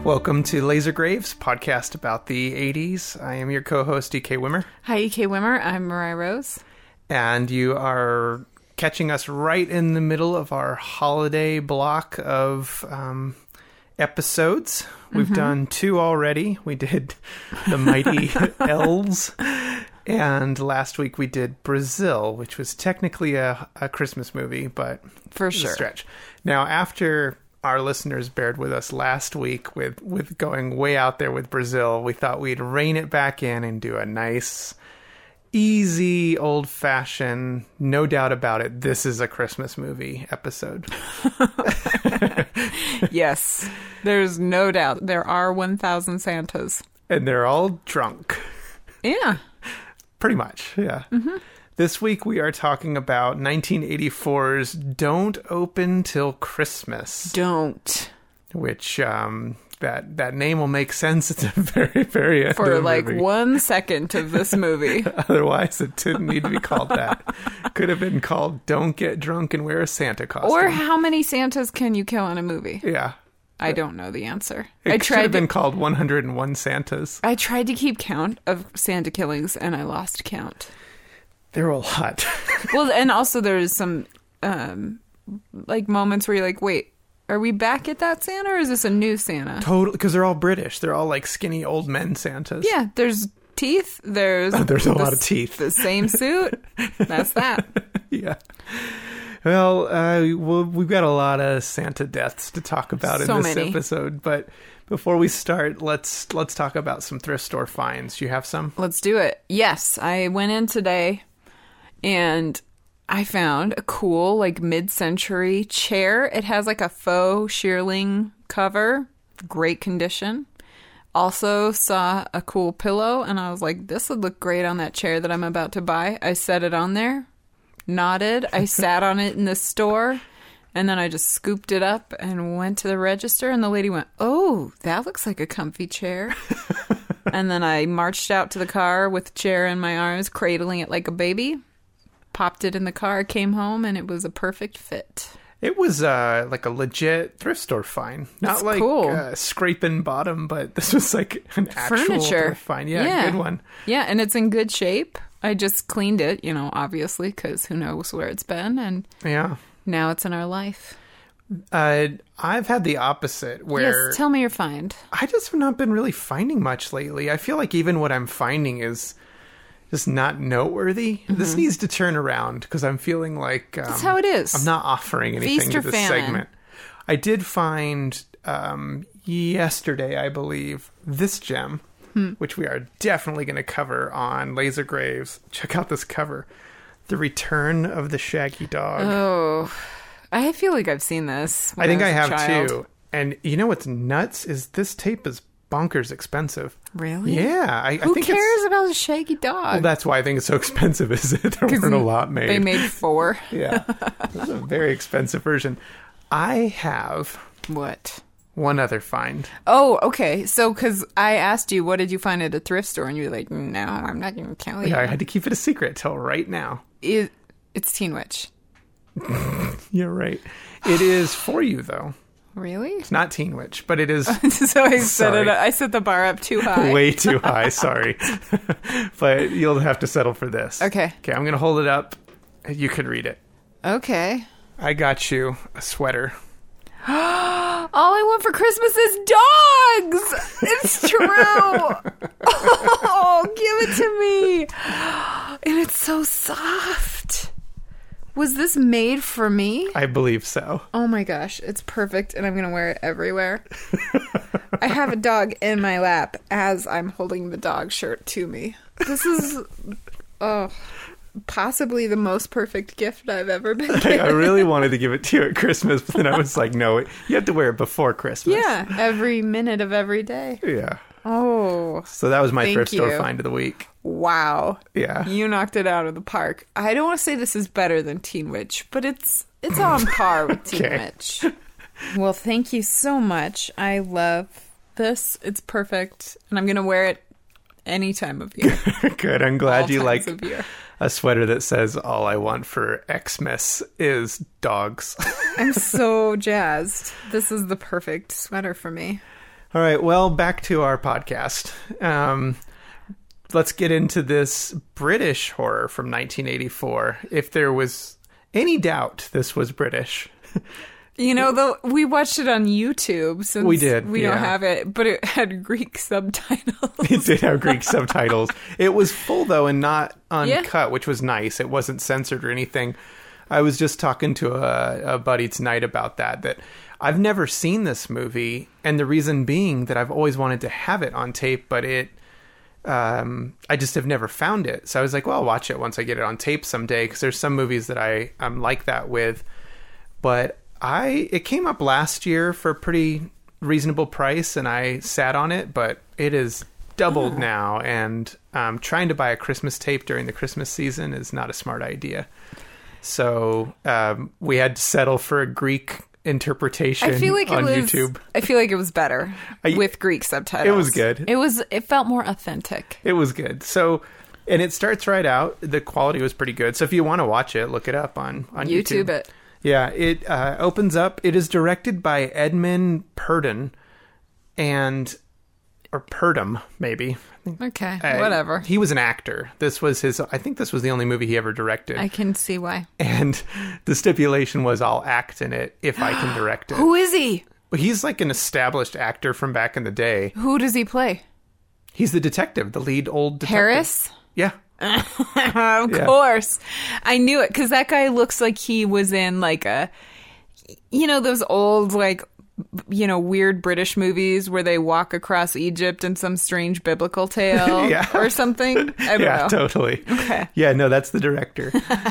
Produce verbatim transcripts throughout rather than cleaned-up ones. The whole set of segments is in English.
Welcome to Laser Graves, podcast about the eighties. I am your co-host, E K Wimmer. Hi, E K Wimmer. I'm Mariah Rose. And you are catching us right in the middle of our holiday block of um, episodes. We've mm-hmm. done two already. We did The Mighty Elves. And last week we did Brazil, which was technically a, a Christmas movie, but for sure. A stretch. Now, after our listeners bared with us last week with, with going way out there with Brazil, we thought we'd rein it back in and do a nice, easy, old-fashioned, no doubt about it, this is a Christmas movie episode. Yes, there's no doubt. There are one thousand Santas. And they're all drunk. Yeah. Pretty much, yeah. Mm-hmm. This week we are talking about nineteen eighty-four's Don't Open Till Christmas. Don't. Which, um, that, that name will make sense. It's a very, very end For of like movie. one second of this movie. Otherwise, it didn't need to be called that. Could have been called Don't Get Drunk and Wear a Santa Costume. Or how many Santas can you kill in a movie? Yeah. I don't know the answer. It I tried should have to, been called one hundred and one Santas. I tried to keep count of Santa killings, and I lost count. There were a lot. Well, and also there's some, um, like, moments where you're like, wait, are we back at that Santa, or is this a new Santa? Totally, because they're all British. They're all, like, skinny old men Santas. Yeah, there's teeth. There's, oh, there's a the, lot of teeth. The same suit. That's that. Yeah. Well, uh, well, we've got a lot of Santa deaths to talk about so in this many. episode, but before we start, let's let's talk about some thrift store finds. You have some? Let's do it. Yes, I went in today, and I found a cool, like, mid-century chair. It has, like, a faux shearling cover, great condition. Also saw a cool pillow, and I was like, this would look great on that chair that I'm about to buy. I set it on there. Nodded. I sat on it in the store, and then I just scooped it up and went to the register, and the lady went, oh, that looks like a comfy chair. And then I marched out to the car with the chair in my arms, cradling it like a baby, popped it in the car, came home, and it was a perfect fit. It was uh, like a legit thrift store find. Not It's like cool. uh, scraping bottom, but this was like an actual Furniture. thrift find. Yeah, Yeah. good one. Yeah, and it's in good shape. I just cleaned it, you know, obviously, because who knows where it's been, and Yeah. now it's in our life. Uh, I've had the opposite where Yes, tell me your find. I just have not been really finding much lately. I feel like even what I'm finding is just not noteworthy. Mm-hmm. This needs to turn around because I'm feeling like... Um, That's how it is. I'm not offering anything Feast to or this famine. segment. I did find um, yesterday, I believe, this gem, hmm. which we are definitely going to cover on Laser Graves. Check out this cover. The Return of the Shaggy Dog. Oh, I feel like I've seen this. I think I, I have child. too. And you know what's nuts is this tape is bonkers expensive. Really? Yeah. I, Who I think cares it's, about a shaggy dog? Well, that's why I think it's so expensive, is it? There weren't a lot made. They made four. Yeah. It's a very expensive version. I have What? one other find. Oh, okay. So, because I asked you, what did you find at a thrift store? And you were like, no, I'm not going to tell you. Yeah, I had to keep it a secret till right now. It, it's Teen Witch. You're right. It is for you, though. Really? It's not Teen Witch, but it is... So I set Sorry. it. I set the bar up too high. Way too high, sorry. But you'll have to settle for this. Okay. Okay, I'm going to hold it up. You can read it. Okay. I got you a sweater. All I want for Christmas is dogs! It's true! Oh, give it to me! And it's so soft. Was this made for me? I believe so. Oh my gosh, it's perfect, and I'm going to wear it everywhere. I have a dog in my lap as I'm holding the dog shirt to me. This is, oh, possibly the most perfect gift I've ever been given. I really wanted to give it to you at Christmas, but then I was like, no, you have to wear it before Christmas. Yeah, every minute of every day. Yeah. Oh. So that was my Thank thrift store you. find of the week. Wow. Yeah. You knocked it out of the park. I don't want to say this is better than Teen Witch, but it's it's on par with Teen Okay. Witch. Well, thank you so much. I love this. It's perfect. And I'm going to wear it any time of year. Good. I'm glad All you times like of year. a sweater that says all I want for Xmas is dogs. I'm so jazzed. This is the perfect sweater for me. All right. Well, back to our podcast. Um, let's get into this British horror from nineteen eighty-four. If there was any doubt this was British. You know, though, we watched it on YouTube since we did. We yeah. don't have it, but it had Greek subtitles. It did have Greek subtitles. It was full, though, and not uncut, Yeah. which was nice. It wasn't censored or anything. I was just talking to a, a buddy tonight about that, that I've never seen this movie, and the reason being that I've always wanted to have it on tape, but it, um, I just have never found it. So I was like, well, I'll watch it once I get it on tape someday, because there's some movies that I, I'm like that with. But I it came up last year for a pretty reasonable price, and I sat on it, but it is doubled oh. now, and um, trying to buy a Christmas tape during the Christmas season is not a smart idea. So um, we had to settle for a Greek interpretation I feel like it on was, YouTube. I feel like it was better I, with Greek subtitles. It was good. It was. It felt more authentic. It was good. So, and it starts right out. The quality was pretty good. So if you want to watch it, look it up on, on YouTube. YouTube it. Yeah, it uh, opens up. It is directed by Edmund Purdon, and or Purdom maybe. Okay, Uh, whatever. He was an actor. This was his. I think this was the only movie he ever directed. I can see why. And the stipulation was, I'll act in it if I can direct it. Who is he? But he's like an established actor from back in the day. Who does he play? He's the detective, the lead old detective. Harris? Yeah. Of Yeah. course. I knew it because that guy looks like he was in like a, you know, those old, like, you know, weird British movies where they walk across Egypt in some strange biblical tale Yeah. or something. I don't Yeah, know. totally. Okay. Yeah, no, that's the director.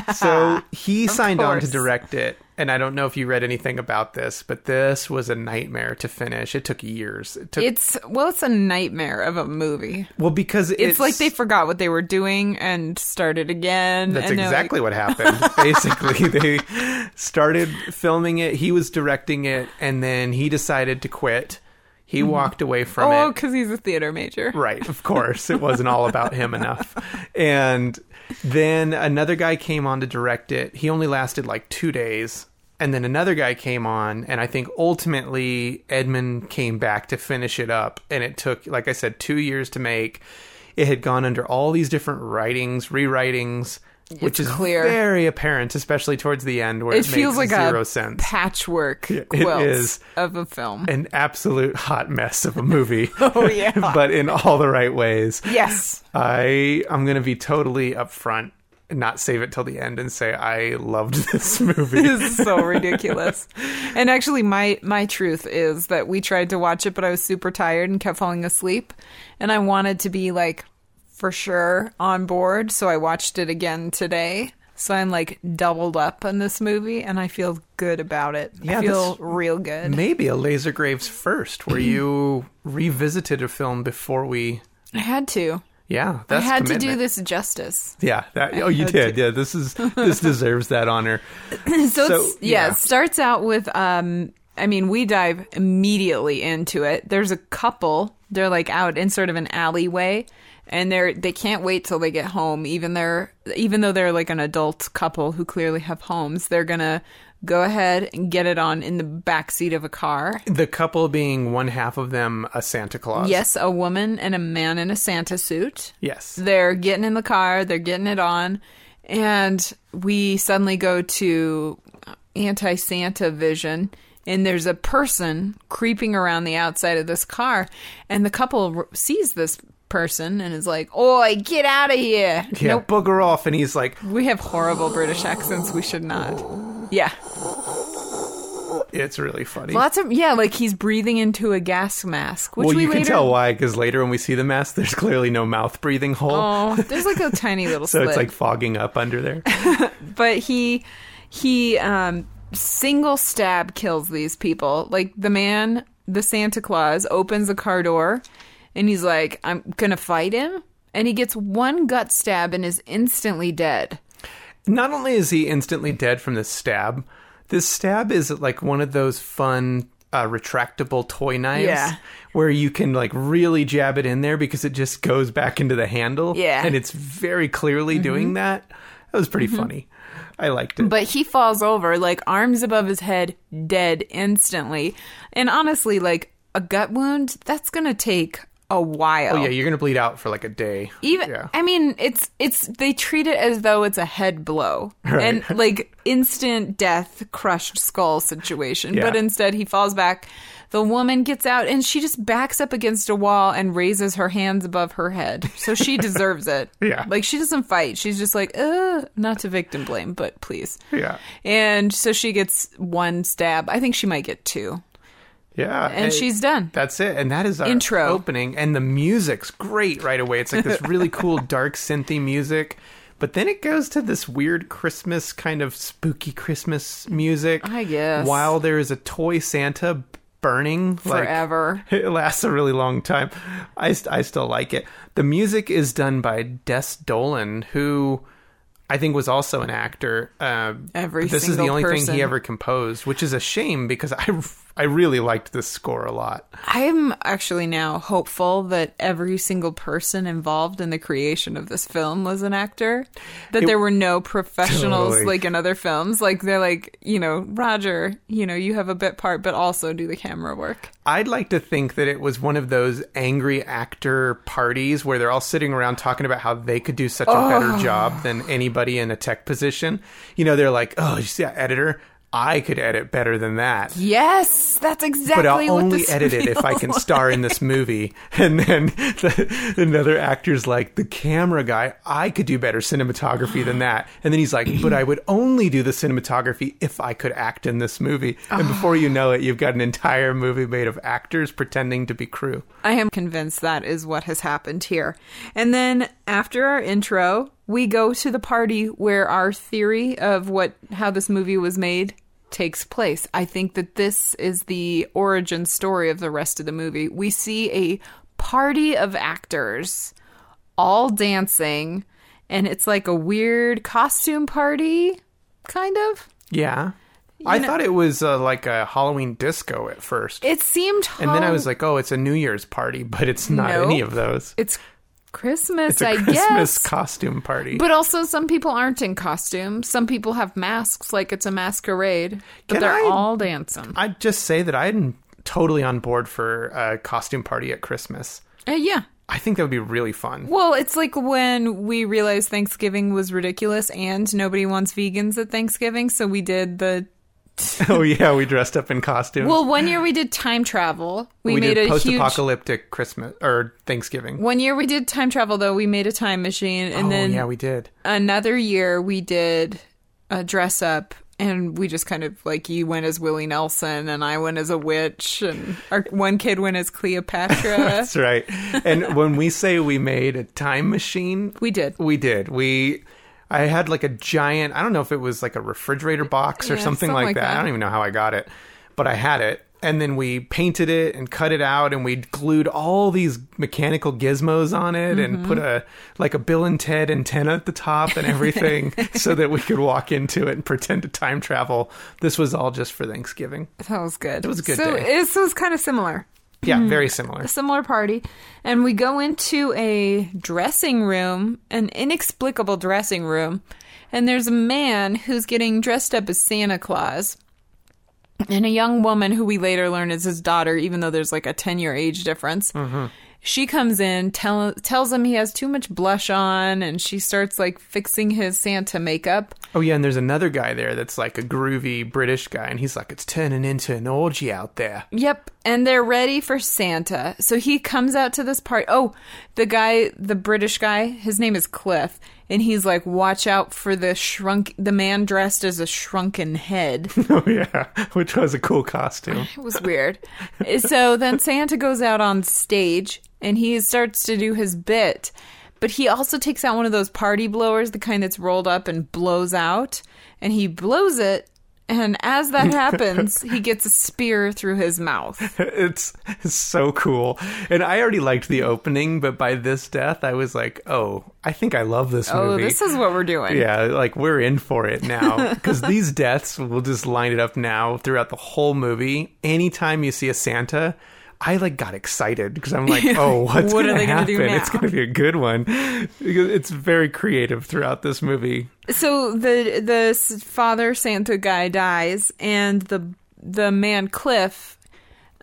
So he Of signed on to course. direct it. And I don't know if you read anything about this, but this was a nightmare to finish. It took years. It took, It's, well, it's a nightmare of a movie. well, because it's, It's, like they forgot what they were doing and started again. That's and they're exactly like, what happened. Basically, they started filming it. He was directing it, and then he decided to quit. He mm-hmm. walked away from oh, it. because he's a theater major. Right, of course. It wasn't all about him enough. And then another guy came on to direct it. He only lasted like two days. And then another guy came on, and I think ultimately Edmund came back to finish it up. And it took, like I said, two years to make. It had gone under all these different writings, rewritings, which It's is clear. very apparent, especially towards the end, where It it, feels makes like zero a sense. patchwork It quilt is. of a film. An absolute hot mess of a movie. Oh, yeah. But in all the right ways. Yes. I I'm going to be totally upfront and not save it till the end and say I loved this movie. This is so ridiculous. And actually, my, my truth is that we tried to watch it, but I was super tired and kept falling asleep. And I wanted to be, like, for sure on board. So I watched it again today. So I'm, like, doubled up on this movie, and I feel good about it. Yeah, I feel this real good. Maybe a Laser Graves first, where you revisited a film before we... I had to. Yeah, that's I had commitment. to do this justice. Yeah, that, oh, you had did. to. Yeah, this is this deserves that honor. so, So, it's, yeah, yeah. it starts out with, um, I mean, we dive immediately into it. There's a couple. They're like out in sort of an alleyway, and they're they can't wait till they get home. Even they're even though they're like an adult couple who clearly have homes, they're gonna go ahead and get it on in the backseat of a car. The couple being one half of them a Santa Claus. Yes, a woman and a man in a Santa suit. Yes. They're getting in the car, they're getting it on, and we suddenly go to anti-Santa vision, and there's a person creeping around the outside of this car, and the couple r- sees this person and is like, "Oi, get out of here!" Yeah, Nope. booger off, and he's like, We have horrible British accents. We should not. Yeah. it's really funny. Lots of, yeah, like he's breathing into a gas mask, which well, we you later... can tell why, because later when we see the mask, there's clearly no mouth breathing hole. Oh, there's like a tiny little so slit. it's like fogging up under there. But he, he, um, single stab kills these people. Like the man, the Santa Claus, opens the car door and he's like, I'm gonna fight him. And he gets one gut stab and is instantly dead. Not only is he instantly dead from this stab, this stab is like one of those fun uh, retractable toy knives Yeah. where you can like really jab it in there because it just goes back into the handle. Yeah. And it's very clearly mm-hmm. doing that. That was pretty mm-hmm. funny. I liked it. But he falls over, like arms above his head, dead instantly. And honestly, like a gut wound, that's going to take a while. Oh yeah, you're gonna bleed out for like a day. Even yeah. I mean, it's it's they treat it as though it's a head blow Right. and like instant death, crushed skull situation. Yeah. But instead, he falls back. The woman gets out and she just backs up against a wall and raises her hands above her head. So she deserves it. Yeah. Like she doesn't fight. She's just like, uh, not to victim blame, but please. Yeah. And so she gets one stab. I think she might get two. Yeah. And she's done. That's it. And that is our Intro. opening. And the music's great right away. It's like this really cool dark synthy music. But then it goes to this weird Christmas kind of spooky Christmas music. I guess. While there is a toy Santa burning. Forever. Like, it lasts a really long time. I, st- I still like it. The music is done by Des Dolan, who I think was also an actor. Uh, Every this is the single only person. thing he ever composed, which is a shame because I, I really liked this score a lot. I'm actually now hopeful that every single person involved in the creation of this film was an actor. That It- there were no professionals Totally. like in other films. Like they're like, you know, Roger, you know, you have a bit part, but also do the camera work. I'd like to think that it was one of those angry actor parties where they're all sitting around talking about how they could do such a Oh. better job than anybody in a tech position. You know, they're like, oh, you see that editor? I could edit better than that. Yes, that's exactly But I'll what only this edit it if I feels can like. star in this movie. And then the, another actor's like, the camera guy, I could do better cinematography than that. And then he's like, but I would only do the cinematography if I could act in this movie. And before you know it, you've got an entire movie made of actors pretending to be crew. I am convinced that is what has happened here. And then after our intro, we go to the party where our theory of what how this movie was made takes place. I think that this is the origin story of the rest of the movie. We see a party of actors all dancing, and it's like a weird costume party, kind of. Yeah. I know- thought it was uh, like a Halloween disco at first. It seemed and then I Hall- was like, oh, it's a New Year's party, but it's not Nope. any of those. it's Christmas, It's a I Christmas guess. costume party. But also, some people aren't in costume. Some people have masks, like it's a masquerade. But Can they're I- all dancing. I'd just say that I'm totally on board for a costume party at Christmas. Uh, yeah. I think that would be really fun. Well, it's like when we realized Thanksgiving was ridiculous and nobody wants vegans at Thanksgiving, so we did the... Oh yeah, we dressed up in costumes. Well, one year we did time travel. We, we made did a huge... post-apocalyptic Christmas or Thanksgiving. One year we did time travel, though. We made a time machine. And oh then yeah, we did. another year we did a dress up. And we just kind of, like, you went as Willie Nelson, and I went as a witch, and our one kid went as Cleopatra. That's right. And when we say we made a time machine, We did. we did. We, I had like a giant, I don't know if it was like a refrigerator box or Yeah, something, something like, like that. that. I don't even know how I got it, but I had it. And then we painted it and cut it out, and we glued all these mechanical gizmos on it, Mm-hmm. and put a like a Bill and Ted antenna at the top and everything, so that we could walk into it and pretend to time travel. This was all just for Thanksgiving. That was good. It was a good so day. This was kind of similar. Yeah, very similar. A similar party. And we go into a dressing room, an inexplicable dressing room, and there's a man who's getting dressed up as Santa Claus. And a young woman who we later learn is his daughter, even though there's like a ten-year age difference. Mm-hmm. She comes in, tell, tells him he has too much blush on, and she starts like fixing his Santa makeup. Oh yeah, and there's another guy there that's like a groovy British guy, and he's like, it's turning into an orgy out there. Yep, and they're ready for Santa. So he comes out to this party. Oh, the guy, the British guy, his name is Cliff, and he's like, watch out for the shrunk, the man dressed as a shrunken head. Oh yeah, which was a cool costume. It was weird. So then Santa goes out on stage, and he starts to do his bit. But he also takes out one of those party blowers, the kind that's rolled up and blows out. And he blows it, and as that happens, he gets a spear through his mouth. It's, it's so cool. And I already liked the opening, but by this death, I was like, oh, I think I love this Oh, movie. this is what we're doing. Yeah, like we're in for it now. Because these deaths, we'll just line it up now throughout the whole movie. Anytime you see a Santa, I like got excited because I'm like, oh, what's What going are to they gonna happen? do now? It's going to be a good one. Because it's very creative throughout this movie. So the the s- father Santa guy dies, and the the man Cliff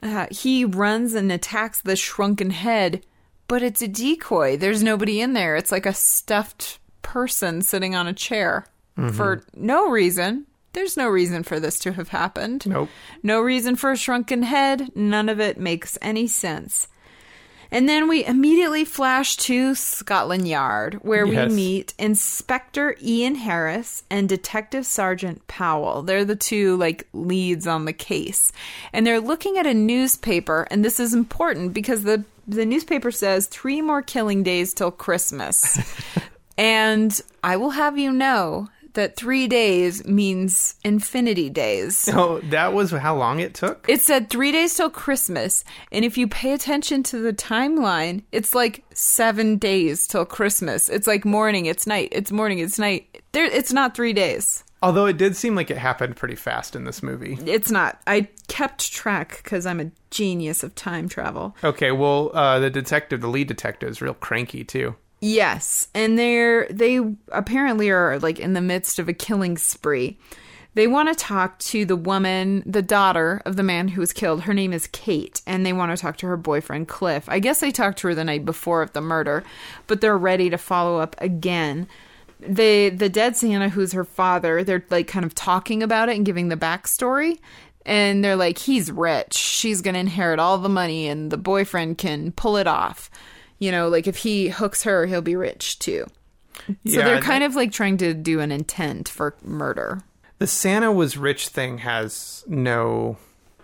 uh, he runs and attacks the shrunken head, but it's a decoy. There's nobody in there. It's like a stuffed person sitting on a chair mm-hmm. for no reason. There's no reason for this to have happened. Nope. No reason for a shrunken head. None of it makes any sense. And then we immediately flash to Scotland Yard, where yes. we meet Inspector Ian Harris and Detective Sergeant Powell. They're the two, like, leads on the case. And they're looking at a newspaper, and this is important because the, the newspaper says three more killing days till Christmas. And I will have you know that three days means infinity days. Oh, that was how long it took? It said three days till Christmas. And if you pay attention to the timeline, it's like seven days till Christmas. It's like morning, it's night, it's morning, it's night. There, it's not three days. Although it did seem like it happened pretty fast in this movie. It's not. I kept track because I'm a genius of time travel. Okay, well, uh, the detective, the lead detective, is real cranky too. Yes, and they're they apparently are like in the midst of a killing spree. They want to talk to the woman, the daughter of the man who was killed. Her name is Kate, and they want to talk to her boyfriend Cliff. I guess they talked to her the night before of the murder, but they're ready to follow up again. They the dead Santa, who's her father, they're like kind of talking about it and giving the backstory. And they're like, he's rich. She's going to inherit all the money, and the boyfriend can pull it off. You know, like if he hooks her, he'll be rich too. So yeah, they're kind that, of like trying to do an intent for murder. The Santa was rich thing has no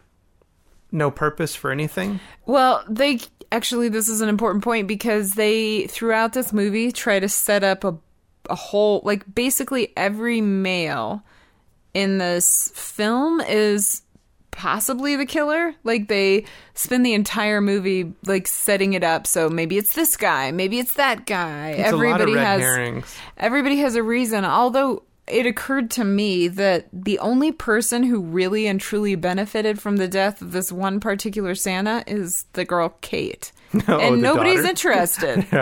no purpose for anything. Well, they actually, this is an important point because they throughout this movie try to set up a a whole, like basically every male in this film is possibly the killer. Like they spend the entire movie like setting it up, so maybe it's this guy, maybe it's that guy. It's everybody a lot of red has herrings. Everybody has a reason. Although it occurred to me that the only person who really and truly benefited from the death of this one particular Santa is the girl Kate. No, and nobody's daughter. interested. Yeah.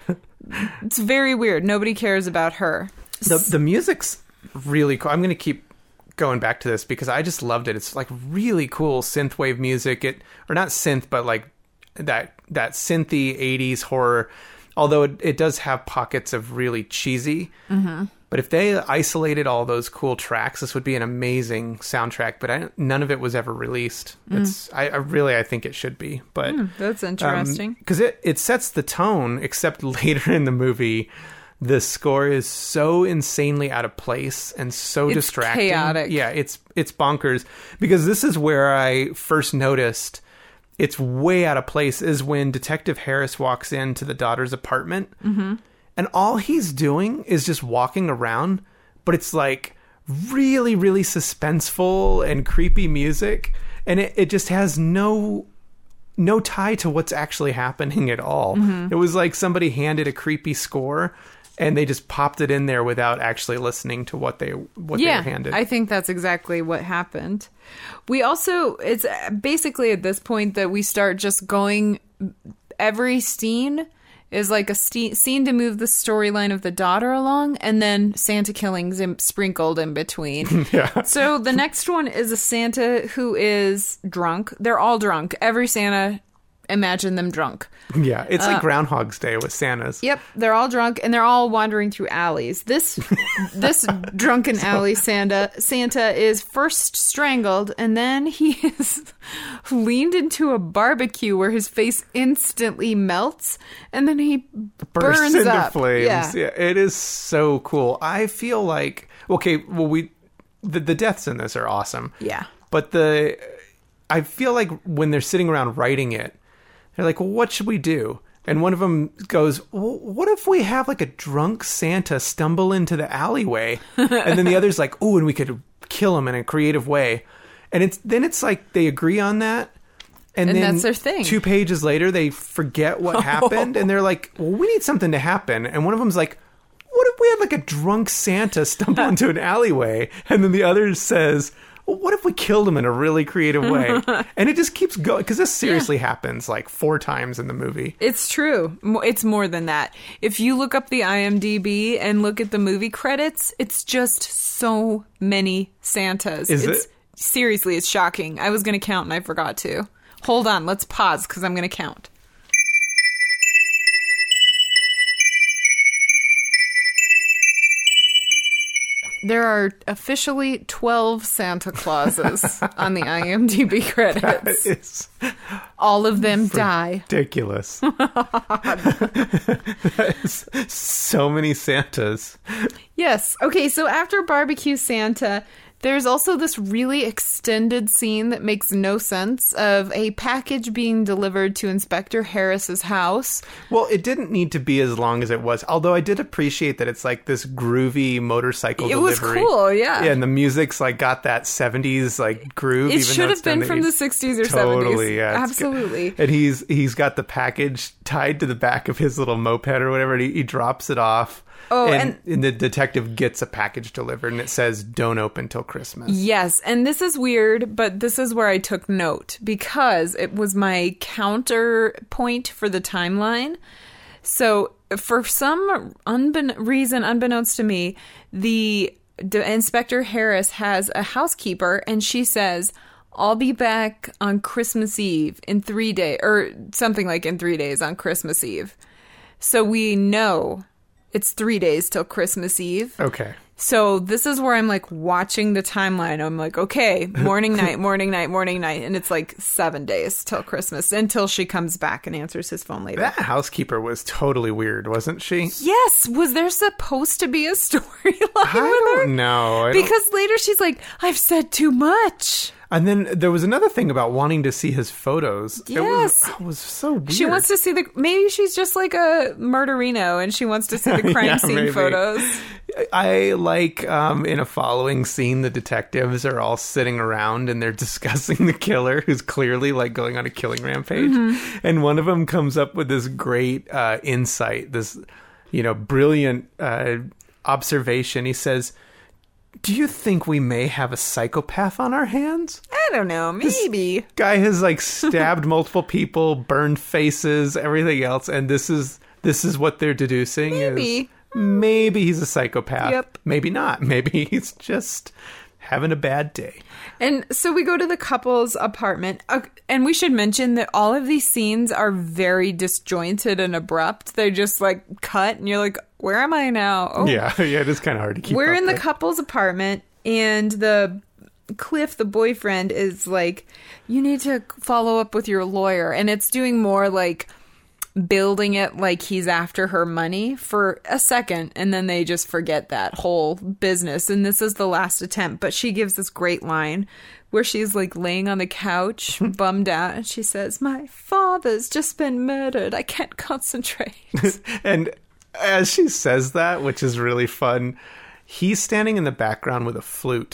It's very weird. Nobody cares about her. The the music's really cool. I'm going to keep going back to this because I just loved it. It's like really cool synthwave music. It or not synth, but like that that synthy eighties horror. Although it, it does have pockets of really cheesy. Mm-hmm. But if they isolated all those cool tracks, this would be an amazing soundtrack. But I, none of it was ever released. Mm. It's I, I really I think it should be. But mm, that's interesting because um, it it sets the tone. Except later in the movie, the score is so insanely out of place and so it's distracting. Chaotic. Yeah, it's it's bonkers. Because this is where I first noticed it's way out of place is when Detective Harris walks into the daughter's apartment. Mm-hmm. And all he's doing is just walking around, but it's like really, really suspenseful and creepy music. And it, it just has no no tie to what's actually happening at all. Mm-hmm. It was like somebody handed a creepy score and they just popped it in there without actually listening to what they what yeah, they were handed. I think that's exactly what happened. We also, it's basically at this point that we start just going, every scene is like a st- scene to move the storyline of the daughter along, and then Santa killings in- sprinkled in between. Yeah. So the next one is a Santa who is drunk. They're all drunk. Every Santa, imagine them drunk. Yeah, it's like uh, Groundhog's Day with Santas. Yep, they're all drunk, and they're all wandering through alleys. This this drunken alley Santa Santa is first strangled, and then he is leaned into a barbecue where his face instantly melts, and then he bursts burns into up. flames. Yeah. Yeah, it is so cool. I feel like okay, well we the, the deaths in this are awesome. Yeah, but the I feel like when they're sitting around writing it, they're like, well, what should we do? And one of them goes, well, what if we have like a drunk Santa stumble into the alleyway? And then the other's like, oh, and we could kill him in a creative way. And it's then it's like they agree on that. And, and then that's their thing. Two pages later, they forget what happened. And they're like, well, we need something to happen. And one of them's like, what if we had like a drunk Santa stumble into an alleyway? And then the other says, well, what if we killed him in a really creative way? And it just keeps going, because this seriously yeah. happens like four times in the movie. It's true. It's more than that. If you look up the I M D B and look at the movie credits, it's just so many Santas. Is it's, it? Seriously, it's shocking. I was going to count and I forgot to. Hold on, let's pause because I'm going to count. There are officially twelve Santa Clauses on the IMDb credits. That is all of them die. Ridiculous. That is so many Santas. Yes. Okay, so after Barbecue Santa, there's also this really extended scene that makes no sense of a package being delivered to Inspector Harris's house. Well, it didn't need to be as long as it was, although I did appreciate that it's like this groovy motorcycle It delivery. was cool, yeah. Yeah, and the music's like got that seventies like groove. It even should though have it's done been to from eighties. the sixties or Totally, seventies. yeah. it's Absolutely. good. And he's he's got the package tied to the back of his little moped or whatever, and he, he drops it off. Oh, and, and, and the detective gets a package delivered, and it says, "Don't open till Christmas." Yes, and this is weird, but this is where I took note because it was my counterpoint for the timeline. So, for some unbekn- reason, unbeknownst to me, the D- Inspector Harris has a housekeeper, and she says, "I'll be back on Christmas Eve in three days," or something like in three days on Christmas Eve. So we know it's three days till Christmas Eve. Okay. So this is where I'm like watching the timeline. I'm like, okay, morning, night, morning, night, morning, night. And it's like seven days till Christmas until she comes back and answers his phone later. That housekeeper was totally weird, wasn't she? Yes. Was there supposed to be a storyline I with her? don't know. I don't- Because later she's like, I've said too much. And then there was another thing about wanting to see his photos. Yes. It was, it was so weird. She wants to see the... Maybe she's just like a murderino and she wants to see the crime Yeah, scene maybe. photos. I like um, in a following scene, the detectives are all sitting around and they're discussing the killer who's clearly like going on a killing rampage. Mm-hmm. And one of them comes up with this great uh, insight, this, you know, brilliant uh, observation. He says, "Do you think we may have a psychopath on our hands?" I don't know. Maybe. Guy has like stabbed multiple people, burned faces, everything else, and this is this is what they're deducing. Maybe. Is maybe he's a psychopath. Yep. Maybe not. Maybe he's just having a bad day. And so we go to the couple's apartment. Uh, and we should mention that all of these scenes are very disjointed and abrupt. They just like cut and you're like, where am I now? Oh, Yeah, yeah, it is kind of hard to keep we're up in the with. couple's apartment and the Cliff, the boyfriend, is like, you need to follow up with your lawyer. And it's doing more like building it like he's after her money for a second, and then they just forget that whole business, and this is the last attempt. But she gives this great line where she's like laying on the couch bummed out, and she says, "My father's just been murdered, I can't concentrate." And as she says that, which is really fun, he's standing in the background with a flute.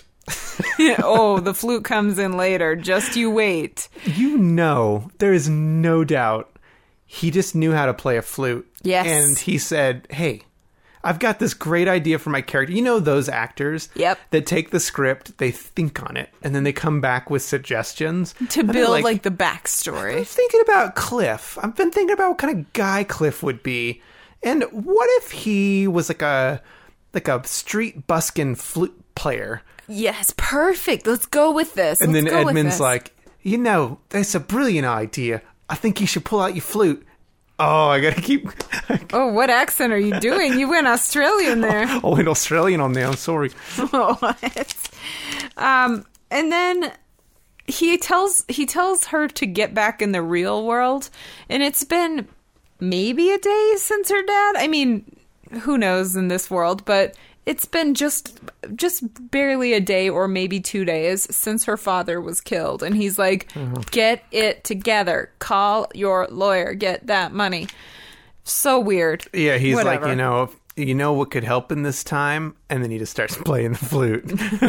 Oh, the flute comes in later, just you wait. You know, there is no doubt he just knew how to play a flute. Yes. And he said, "Hey, I've got this great idea for my character." You know those actors Yep. that take the script, they think on it, and then they come back with suggestions. To And they're build like, like the I'm backstory. thinking about Cliff. I've been thinking about what kind of guy Cliff would be. And what if he was like a like a street buskin flute player? Yes, perfect. Let's go with this. And Let's then go with Edmund's this. like, "You know, that's a brilliant idea. I think you should pull out your flute." Oh, I gotta keep. Oh, what accent are you doing? You went Australian there. Oh, an Australian on there. I'm sorry. What? Um, and then he tells he tells her to get back in the real world, and it's been maybe a day since her dad. I mean, who knows in this world, but it's been just just barely a day or maybe two days since her father was killed, and he's like, Mm-hmm. "Get it together. Call your lawyer. Get that money." So weird. Yeah, he's Whatever. like, you know, you know what could help in this time, and then he just starts playing the flute,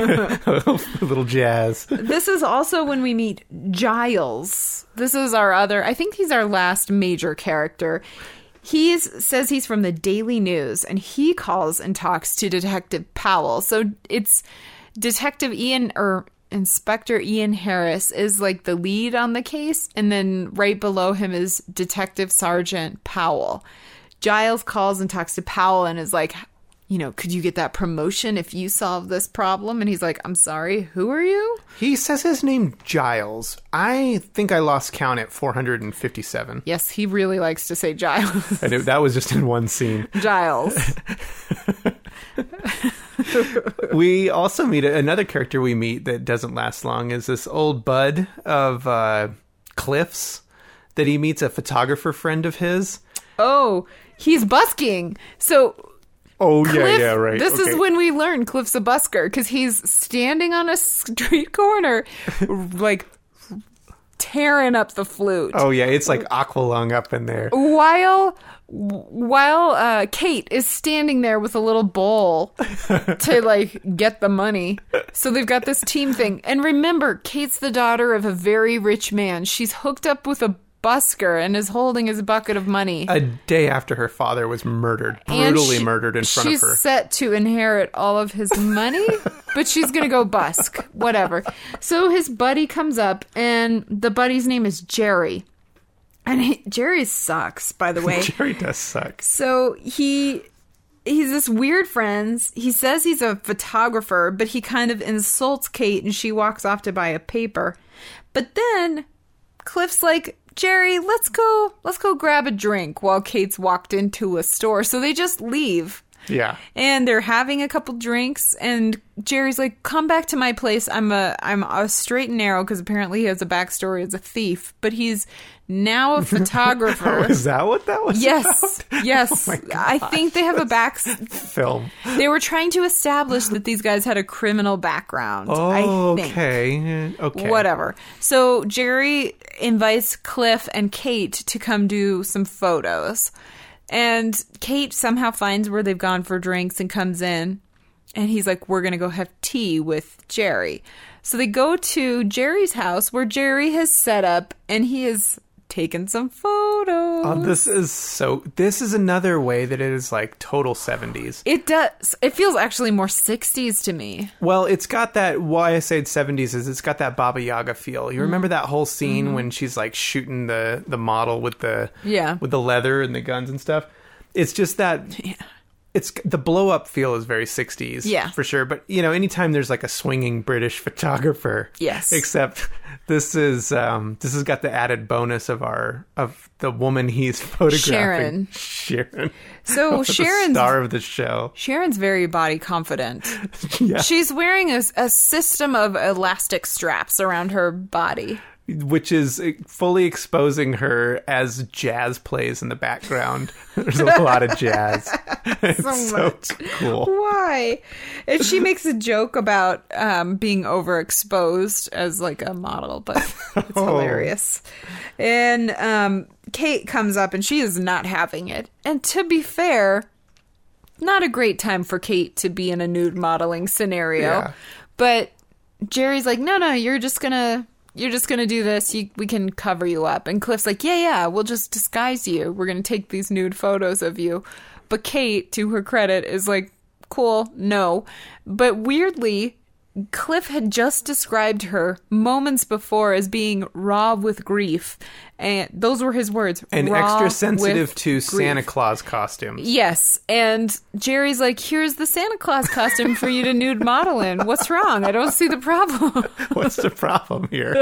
a little jazz. This is also when we meet Giles. This is our other, I think he's our last major character. He says he's from the Daily News, and he calls and talks to Detective Powell. So it's Detective Ian, or Inspector Ian Harris is like the lead on the case, and then right below him is Detective Sergeant Powell. Giles calls and talks to Powell and is like, you know, could you get that promotion if you solve this problem? And he's like, I'm sorry, who are you? He says his name Giles. I think I lost count at four hundred fifty-seven. Yes, he really likes to say Giles. I knew that was just in one scene. Giles. We also meet another character we meet that doesn't last long is this old bud of uh, Cliff's that he meets, a photographer friend of his. Oh, he's busking. So... Oh, Cliff, yeah, yeah, right. This okay. is when we learn Cliff's a busker, because he's standing on a street corner, like, tearing up the flute. Oh, yeah, it's like Aqualung up in there. While while uh, Kate is standing there with a little bowl to, like, get the money. So they've got this team thing. And remember, Kate's the daughter of a very rich man. She's hooked up with a busker and is holding his bucket of money. A day after her father was murdered, brutally she, murdered in front of her. She's set to inherit all of his money, but she's going to go busk. Whatever. So his buddy comes up, and the buddy's name is Jerry. And he, Jerry sucks, by the way. Jerry does suck. So he... He's this weird friend. He says he's a photographer, but he kind of insults Kate, and she walks off to buy a paper. But then Cliff's like, Jerry, let's go, let's go grab a drink, while Kate's walked into a store. So they just leave. Yeah. And they're having a couple drinks, and Jerry's like, come back to my place. I'm a, I'm a straight and narrow, because apparently he has a backstory as a thief, but he's now a photographer. Is that what that was Yes. about? Yes. Oh I think they have a back... Film. They were trying to establish that these guys had a criminal background. Oh, I think. okay. Okay. Whatever. So Jerry invites Cliff and Kate to come do some photos. And Kate somehow finds where they've gone for drinks and comes in. And he's like, we're going to go have tea with Jerry. So they go to Jerry's house, where Jerry has set up, and he has taken some photos. Oh, this is so... This is another way that it is like total seventies. It does. It feels actually more sixties to me. Well, it's got that... Why I say it's seventies is it's got that Baba Yaga feel. You remember that whole scene mm-hmm. when she's like shooting the, the model with the yeah. with the leather and the guns and stuff? It's just that... Yeah. It's the blow up feel is very sixties, yeah, for sure. But you know, anytime there's like a swinging British photographer, yes. Except this is um, this has got the added bonus of our of the woman he's photographing, Sharon. Sharon. So Sharon's the star of the show. Sharon's very body confident. Yeah. She's wearing a, a system of elastic straps around her body, which is fully exposing her as jazz plays in the background. There's a lot of jazz. It's so so much. Cool. Why? And she makes a joke about um, being overexposed as like a model, but it's Oh. hilarious. And um, Kate comes up, and she is not having it. And to be fair, not a great time for Kate to be in a nude modeling scenario. Yeah. But Jerry's like, no, no, you're just gonna... You're just going to do this. You, we can cover you up. And Cliff's like, yeah, yeah, we'll just disguise you. We're going to take these nude photos of you. But Kate, to her credit, is like, cool, no. But weirdly, Cliff had just described her moments before as being raw with grief. And those were his words. And raw extra sensitive with to grief. Santa Claus costumes. Yes. And Jerry's like, here's the Santa Claus costume for you to nude model in. What's wrong? I don't see the problem. What's the problem here?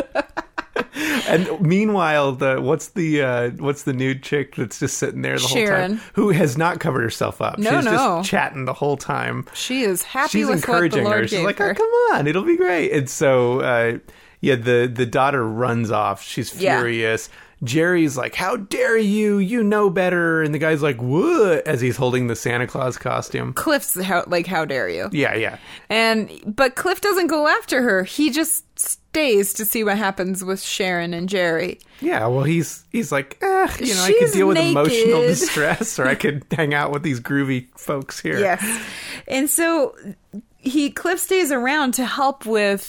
And meanwhile, the what's the uh, what's the nude chick that's just sitting there the Sharon. whole time, who has not covered herself up? No, She's no. just chatting the whole time. She is happy She's with encouraging what the Lord her. She's gave like, her. "Oh, come on, it'll be great." And so, uh, yeah, the the daughter runs off. She's Yeah. furious. Jerry's like, how dare you? You know better. And the guy's like, what? As he's holding the Santa Claus costume. Cliff's how, like, how dare you? Yeah, yeah. And but Cliff doesn't go after her. He just stays to see what happens with Sharon and Jerry. Yeah, well, he's he's like, eh, you know, I could She's deal with naked. emotional distress, or I could hang out with these groovy folks here. Yes. And so he Cliff stays around to help with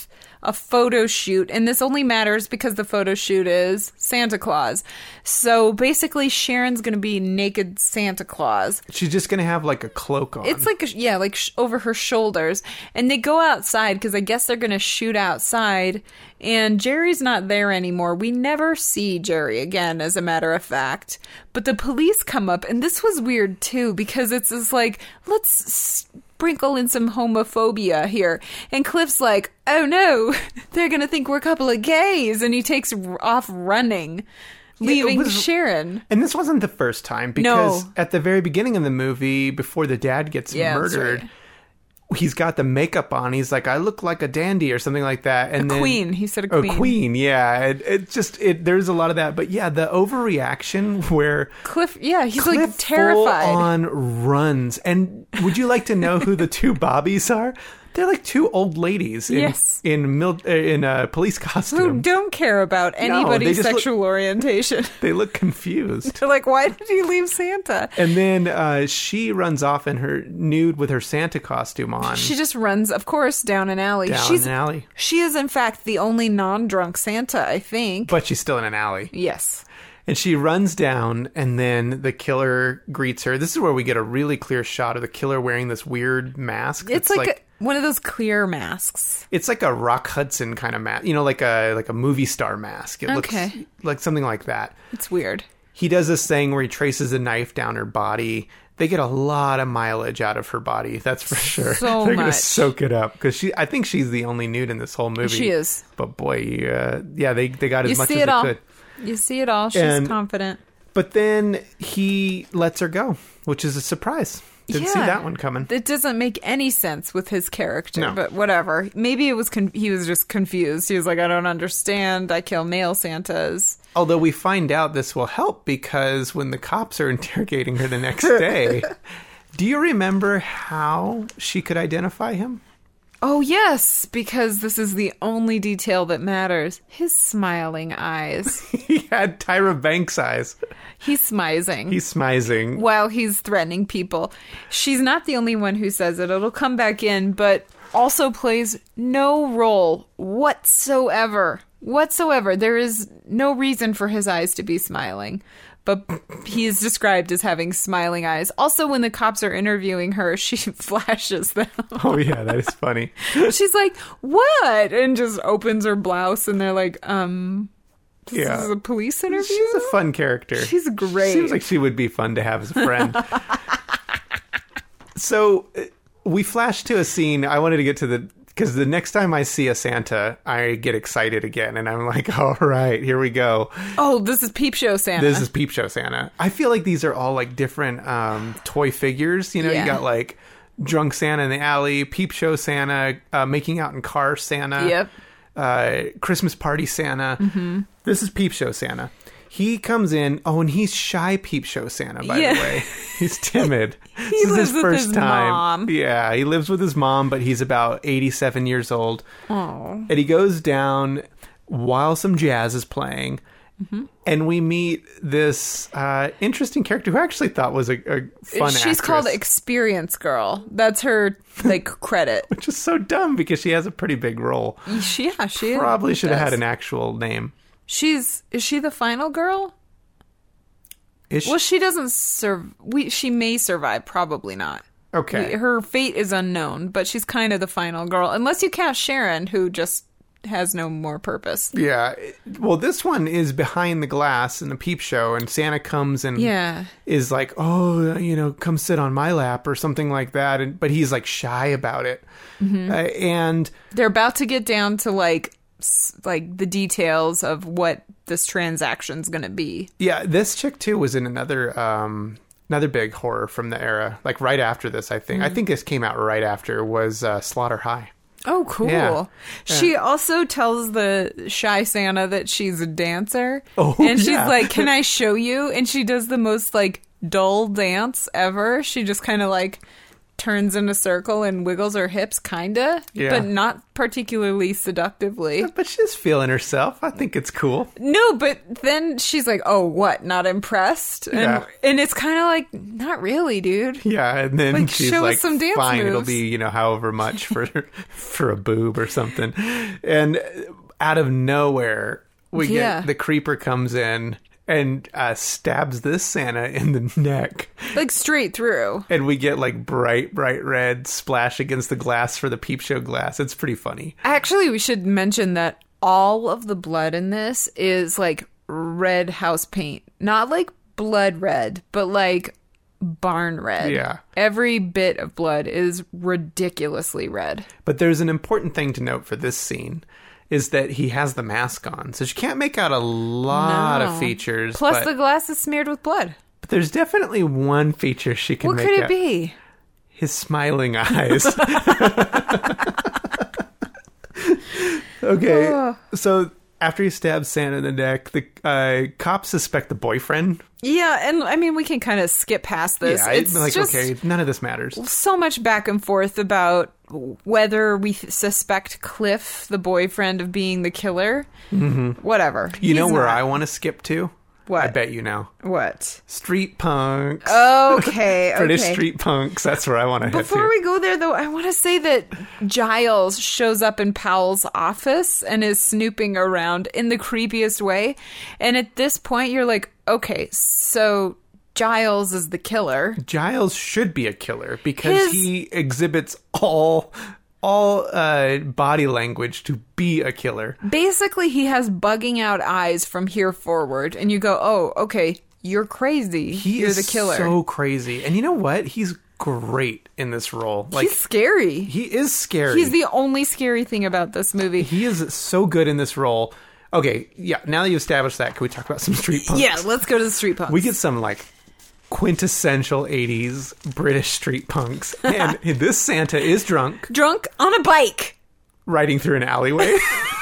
a photo shoot, and this only matters because the photo shoot is Santa Claus. So basically, Sharon's going to be naked Santa Claus. She's just going to have like a cloak on. It's like, a, yeah, like sh- over her shoulders. And they go outside because I guess they're going to shoot outside. And Jerry's not there anymore. We never see Jerry again, as a matter of fact. But the police come up, and this was weird too, because it's just like, let's sprinkle in some homophobia here. And Cliff's like, oh no, they're going to think we're a couple of gays. And he takes off running, leaving was, Sharon. And this wasn't the first time, because No. at the very beginning of the movie, before the dad gets Yeah, that's murdered, right. he's got the makeup on. He's like, I look like a dandy or something like that. And A then, queen. He said a Oh, queen. queen, yeah. It, it just, it, there's a lot of that. But yeah, the overreaction where Cliff, yeah, he's Cliff like terrified. full on runs. And would you like to know who the two Bobbies are? They're like two old ladies in Yes. in, mil- uh, in a police Who costume. don't care about they anybody's just look- sexual orientation. They look confused. They're like, why did he leave Santa? And then uh, she runs off in her nude with her Santa costume on She just runs, of course, down an alley. down She's an alley. She is, in fact, the only non-drunk Santa, I think. But she's still in an alley. Yes. And she runs down, and then the killer greets her. This is where we get a really clear shot of the killer wearing this weird mask. It's that's like, a, one of those clear masks. it's like a Rock Hudson kind of mask, you know, like a like a movie star mask. It Okay. looks like something like that. It's weird. He does this thing where he traces a knife down her body. They get a lot of mileage out of her body, that's for sure. So They're gonna much. soak it up because she. I think she's the only nude in this whole movie. She is. But boy, uh, yeah, they they got as You much see as it they all. could. You see it all. She's And- confident. But then he lets her go, which is a surprise. Didn't see Yeah. that one coming. It doesn't make any sense with his character, No. but whatever. Maybe it was con- he was just confused. He was like, I don't understand. I kill male Santas. Although we find out this will help because when the cops are interrogating her the next day, do you remember how she could identify him? Oh, yes, because this is the only detail that matters. His smiling eyes. He had Tyra Banks eyes. He's smizing. He's smizing. While he's threatening people. She's not the only one who says it. It'll come back in, but also plays no role whatsoever. Whatsoever. There is no reason for his eyes to be smiling. But he is described as having smiling eyes. Also, when the cops are interviewing her, she flashes them. Oh, yeah, that is funny. She's like, what? And just opens her blouse, and they're like, um, this Yeah. is a police interview? She's a fun character. She's great. Seems like she would be fun to have as a friend. So uh, we flash to a scene. I wanted to get to the... Because the next time I see a Santa, I get excited again. And I'm like, all right, here we go. Oh, this is Peep Show Santa. This is Peep Show Santa. I feel like these are all like different um, toy figures. You know, Yeah. you got like Drunk Santa in the Alley, Peep Show Santa, uh, Making Out in Car Santa, Yep. uh, Christmas Party Santa. Mm-hmm. This is Peep Show Santa. He comes in. Oh, and he's shy Peep Show Santa, by Yeah. the way. He's timid. He this is lives his with first his time. mom. Yeah, he lives with his mom, but he's about eighty-seven years old. Oh. And he goes down while some jazz is playing. Mm-hmm. And we meet this uh, interesting character who I actually thought was a, a fun She's actress. called Experience Girl. That's her, like, credit. Which is so dumb because she has a pretty big role. She, yeah, she Probably should have does. had an actual name. She's, is she the final girl? Is she? Well, she doesn't serve. We she may survive, probably not. Okay. We, her fate is unknown, but she's kind of the final girl, unless you count Sharon, who just has no more purpose. Yeah. Well, this one is behind the glass in the Peep Show, and Santa comes and Yeah, is like, oh, you know, come sit on my lap or something like that. And, but he's like shy about it. Mm-hmm. Uh, and they're about to get down to like s- like the details of what this transaction's gonna be. yeah, this chick too was in another um, another big horror from the era. Like right after this, I think. I think this came out right after was uh, Slaughter High. Oh, cool. Yeah. She also tells the shy Santa that she's a dancer. Oh, and she's yeah. like, can I show you? And she does the most, like, dull dance ever. She just kind of, like, turns in a circle and wiggles her hips, kinda, Yeah. but not particularly seductively. But she's feeling herself. I think it's cool. No, but then she's like, "Oh, what? Not impressed?" And Yeah. and it's kind of like, "Not really, dude." Yeah, and then Like, she's show us like, some dance "Fine, it'll moves." be, you know, however much for for a boob or something." And out of nowhere, we Yeah. get the creeper comes in and uh, stabs this Santa in the neck. Like straight through. And we get like bright, bright red splash against the glass for the peep show glass. It's pretty funny. Actually, we should mention that all of the blood in this is like red house paint. Not like blood red, but like barn red. Yeah. Every bit of blood is ridiculously red. But there's an important thing to note for this scene is that he has the mask on. So she can't make out a lot No. of features. Plus, but, the glass is smeared with blood. but there's definitely one feature she can What make could it out. be? His smiling eyes. Okay, Ugh. so after he stabs Santa in the neck, the uh, cops suspect the boyfriend. Yeah, and I mean, we can kind of skip past this. Yeah, it's it's like, just okay, none of this matters. so much back and forth about whether we th- suspect Cliff, the boyfriend, of being the killer. Mm-hmm. Whatever. You know He's where not. I want to skip to? What? I bet you know. What? Street punks. Okay, British okay. street punks. That's where I want to head Before to. we go there, though, I want to say that Giles shows up in Powell's office and is snooping around in the creepiest way. And at this point, you're like, okay, so Giles is the killer. Giles should be a killer because His- he exhibits all all uh, body language to be a killer. Basically, he has bugging out eyes from here forward. And you go, oh, okay, you're crazy. He you're is the killer. so crazy. And you know what? He's great in this role. Like He's scary. he is scary. He's the only scary thing about this movie. He is so good in this role. Okay, yeah, now that you established that, can we talk about some street punks? Yeah, let's go to the street punks. We get some, like, quintessential eighties British street punks. And this Santa is drunk, Drunk on a bike. riding through an alleyway.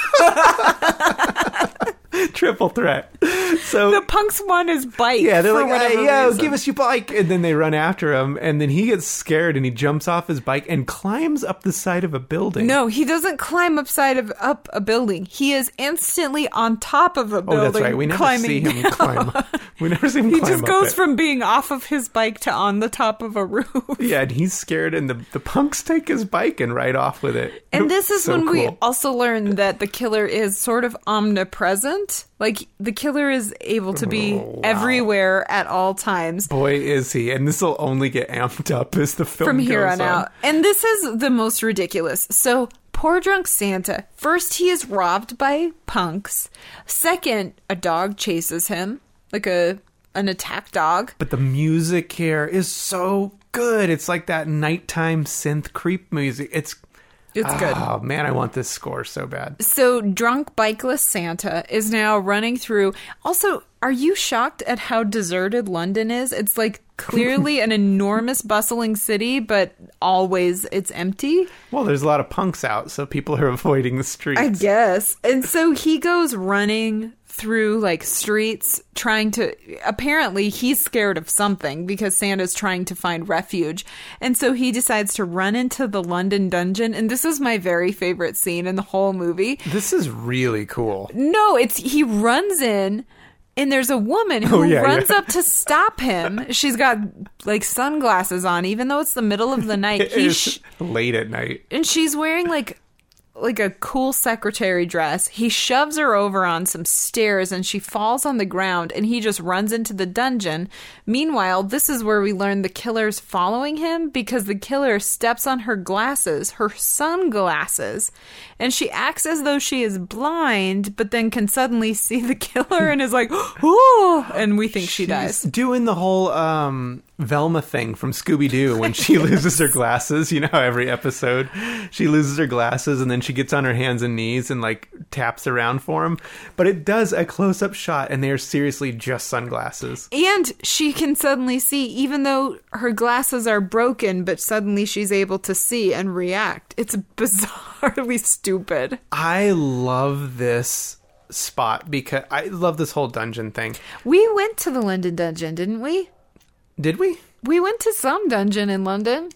Triple threat. So The punks want his bike. yeah, they're for like, whatever hey, yo, reason. give us your bike. And then they run after him. And then he gets scared and he jumps off his bike and climbs up the side of a building. No, he doesn't climb upside of up a building. He is instantly on top of a Oh, building. that's right. We never climbing see him down. climb up. We never see him He climb just up goes it. from being off of his bike to on the top of a roof. Yeah, and he's scared, and the, the punks take his bike and ride off with it. And this is So when we cool. also learn that the killer is sort of omnipresent. Like, the killer is able to be Oh, wow. everywhere at all times. Boy, is he. And this will only get amped up as the film From here goes on out. And this is the most ridiculous. So, poor drunk Santa. First, he is robbed by punks. Second, a dog chases him. Like a an attack dog. But the music here is so good. It's like that nighttime synth creep music. It's It's good. Oh, man, I want this score so bad. So, drunk, bikeless Santa is now running through. Also, are you shocked at how deserted London is? It's like clearly an enormous, bustling city, but always it's empty. Well, there's a lot of punks out, so people are avoiding the streets. I guess. And so he goes running through like streets trying to, apparently he's scared of something because Santa's trying to find refuge. And so he decides to run into the London dungeon. And this is my very favorite scene in the whole movie. This is really cool. No, it's he runs in and there's a woman who Oh, yeah, runs yeah. up to stop him. She's got like sunglasses on even though it's the middle of the night. He It's sh- late at night. and she's wearing like like a cool secretary dress. He shoves her over on some stairs and she falls on the ground and he just runs into the dungeon. Meanwhile, this is where we learn the killer's following him because the killer steps on her glasses, her sunglasses, and she acts as though she is blind, but then can suddenly see the killer and is like, ooh, and we think she She's dies. doing the whole um, Velma thing from Scooby-Doo when she loses her glasses. You know how every episode she loses her glasses and then she gets on her hands and knees and like taps around for him. But it does a close-up shot and they are seriously just sunglasses. And she can suddenly see, even though her glasses are broken, but suddenly she's able to see and react. It's bizarrely stupid. I love this spot because I love this whole dungeon thing. We went to the London dungeon, didn't we? Did we? We went to some dungeon in London.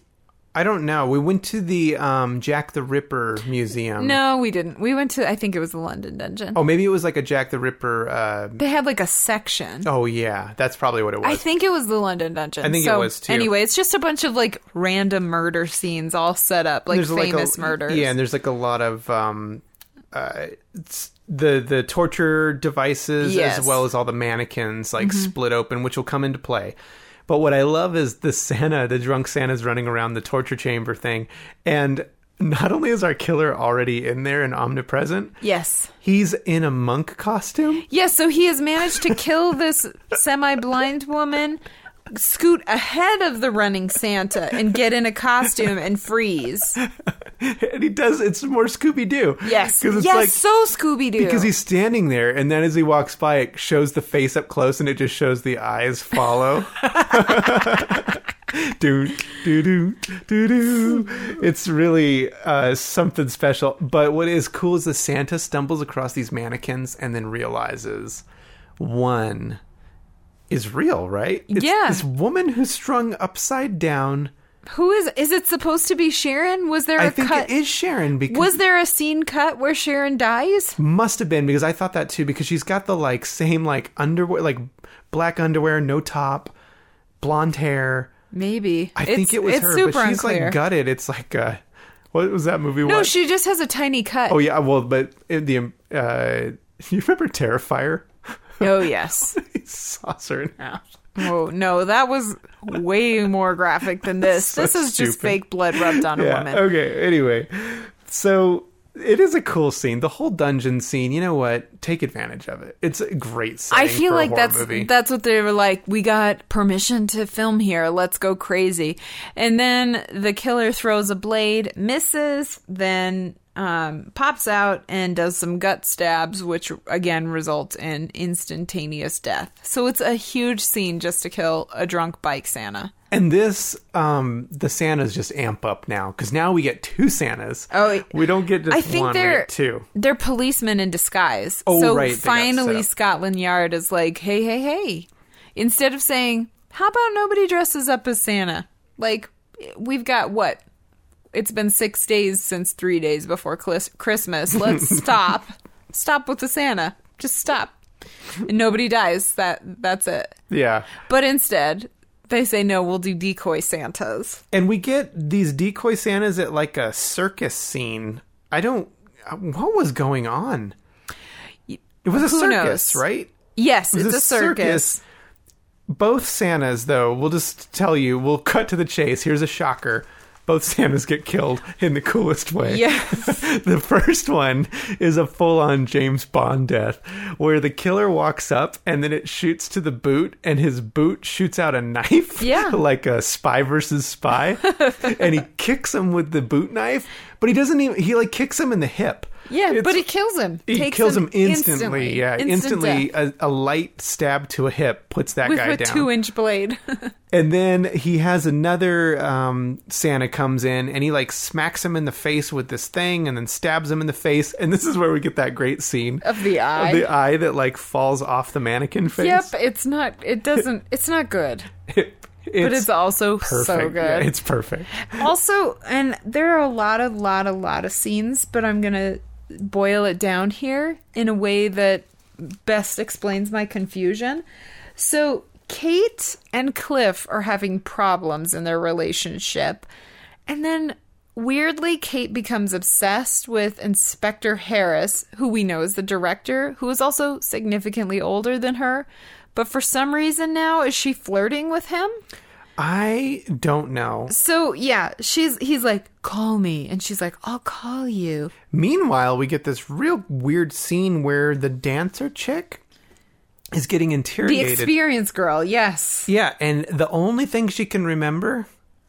I don't know. We went to the um, Jack the Ripper museum. No, we didn't. We went to, I think it was the London Dungeon. Oh, maybe it was like a Jack the Ripper. Uh... They had like a section. Oh, yeah. That's probably what it was. I think it was the London Dungeon. I think so, it was too. Anyway, it's just a bunch of like random murder scenes all set up, like There's famous like a, murders. Yeah, and there's like a lot of um, uh, it's the the torture devices Yes. as well as all the mannequins like Mm-hmm. split open, which will come into play. But what I love is the Santa, the drunk Santa's running around the torture chamber thing. And not only is our killer already in there and omnipresent, Yes. he's in a monk costume. Yes, so he has managed to kill this semi-blind woman, scoot ahead of the running Santa, and get in a costume and freeze. And he does, it's more Scooby-Doo. Yes. 'Cause it's yes, like, so Scooby-Doo. because he's standing there, and then as he walks by, it shows the face up close, and it just shows the eyes follow. do do do do do. It's really uh, something special. But what is cool is the Santa stumbles across these mannequins and then realizes one is real, right? It's Yeah. this woman who's strung upside down. Who is, is it supposed to be Sharon? Was there a I think cut? it is Sharon because Was there a scene cut where Sharon dies? must have been, because I thought that too, because she's got the like same like underwear, like black underwear, no top, blonde hair. Maybe. I It's- think it was it's her, super but she's unclear. like gutted. It's like uh what was that movie? No, what? she just has a tiny cut. Oh yeah, well, but in the uh you remember Terrifier? Oh, yes. He saucer in half. Oh, no, that was way more graphic than this. So this is just stupid. fake blood rubbed on a Yeah. woman. Okay. Anyway, so it is a cool scene. The whole dungeon scene. You know what? Take advantage of it. It's a great setting I feel for a like horror that's movie. that's what they were like. We got permission to film here. Let's go crazy. And then the killer throws a blade, misses, then um, pops out and does some gut stabs, which again results in instantaneous death. So it's a huge scene just to kill a drunk bike Santa. And this, um, the Santas just amp up now because now we get two Santas. Oh, we don't get just I think one. We they're get two. They're policemen in disguise. Oh, so right, they got finally, set up. Scotland Yard is like, "Hey, hey, hey!" Instead of saying, "How about nobody dresses up as Santa?" Like, we've got what? It's been six days since three days before Clis- Christmas. Let's stop. Stop with the Santa. Just stop. And nobody dies. That that's it. Yeah. But instead, they say, "No, we'll do decoy Santas." And we get these decoy Santas at like a circus scene. I don't. What was going on? It was a Who circus, knows? right? Yes, It was it's a circus. Both Santas, though, we'll just tell you, we'll cut to the chase. Here's a shocker. Both Santas get killed in the coolest way. Yes. The first one is a full-on James Bond death, where the killer walks up and then it shoots to the boot, and his boot shoots out a knife, Yeah. like a spy versus spy, and he kicks him with the boot knife, but he doesn't even, he like kicks him in the hip. Yeah, It's- but he kills him. He Takes kills him instantly. instantly. Yeah, Instant instantly. death. A, a light stab to a hip puts that With guy a down. two-inch blade. And then he has another um, Santa comes in and he like smacks him in the face with this thing and then stabs him in the face. And this is where we get that great scene Of the eye. of the eye that like falls off the mannequin face. Yep, it's not, it doesn't, it's not good. It- But it's also perfect. so good. Yeah, it's perfect. Also, and there are a lot, a lot, a lot of scenes, but I'm going to boil it down here in a way that best explains my confusion. So, Kate and Cliff are having problems in their relationship. And then, weirdly, Kate becomes obsessed with Inspector Harris, who we know is the director, who is also significantly older than her. But for some reason now, is she flirting with him? I don't know. So yeah, she's he's like, "Call me," and she's like, "I'll call you." Meanwhile, we get this real weird scene where the dancer chick is getting The interrogated. experience girl, yes, Yeah, and the only thing she can remember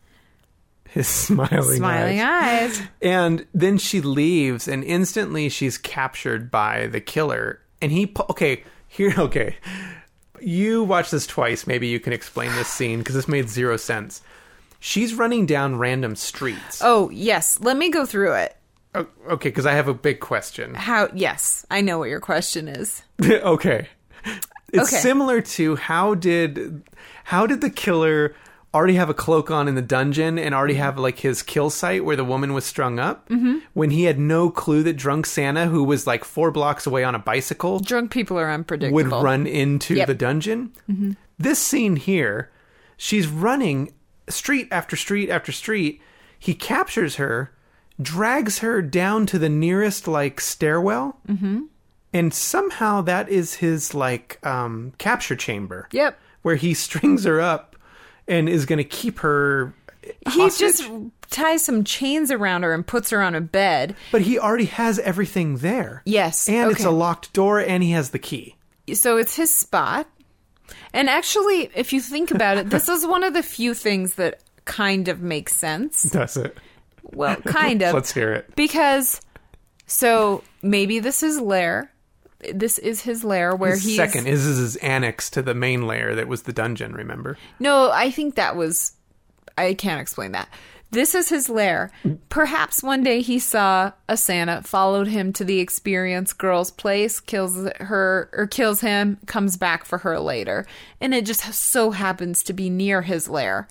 is smiling, smiling eyes. eyes. And then she leaves, and instantly she's captured by the killer. And he, pu- okay, here, okay. You watched this twice. Maybe you can explain this scene because this made zero sense. She's running down random streets. Oh yes, let me go through it. O- Okay, because I have a big question. How? Yes, I know what your question is. Okay. It's Okay. similar to how did how did the killer already have a cloak on in the dungeon and already have like his kill site where the woman was strung up, mm-hmm. when he had no clue that drunk Santa, who was like four blocks away on a bicycle, drunk people are unpredictable, would run into yep. the dungeon. Mm-hmm. This scene here, she's running street after street after street. He captures her, drags her down to the nearest like stairwell, mm-hmm. and somehow that is his like um, capture chamber. Yep. Where he strings her up and is going to keep her hostage. He just ties some chains around her and puts her on a bed. But he already has everything there. Yes. And okay. it's a locked door and he has the key. So it's his spot. And actually, if you think about it, this is one of the few things that kind of makes sense. Does it? Well, kind of. Let's hear it. Because, so maybe this is lair. This is his lair where his he's... Second, this is his annex to the main lair that was the dungeon, remember? No, I think that was... I can't explain that. This is his lair. Perhaps one day he saw a Santa, followed him to the Experience girl's place, kills her, or kills him, comes back for her later. And it just so happens to be near his lair.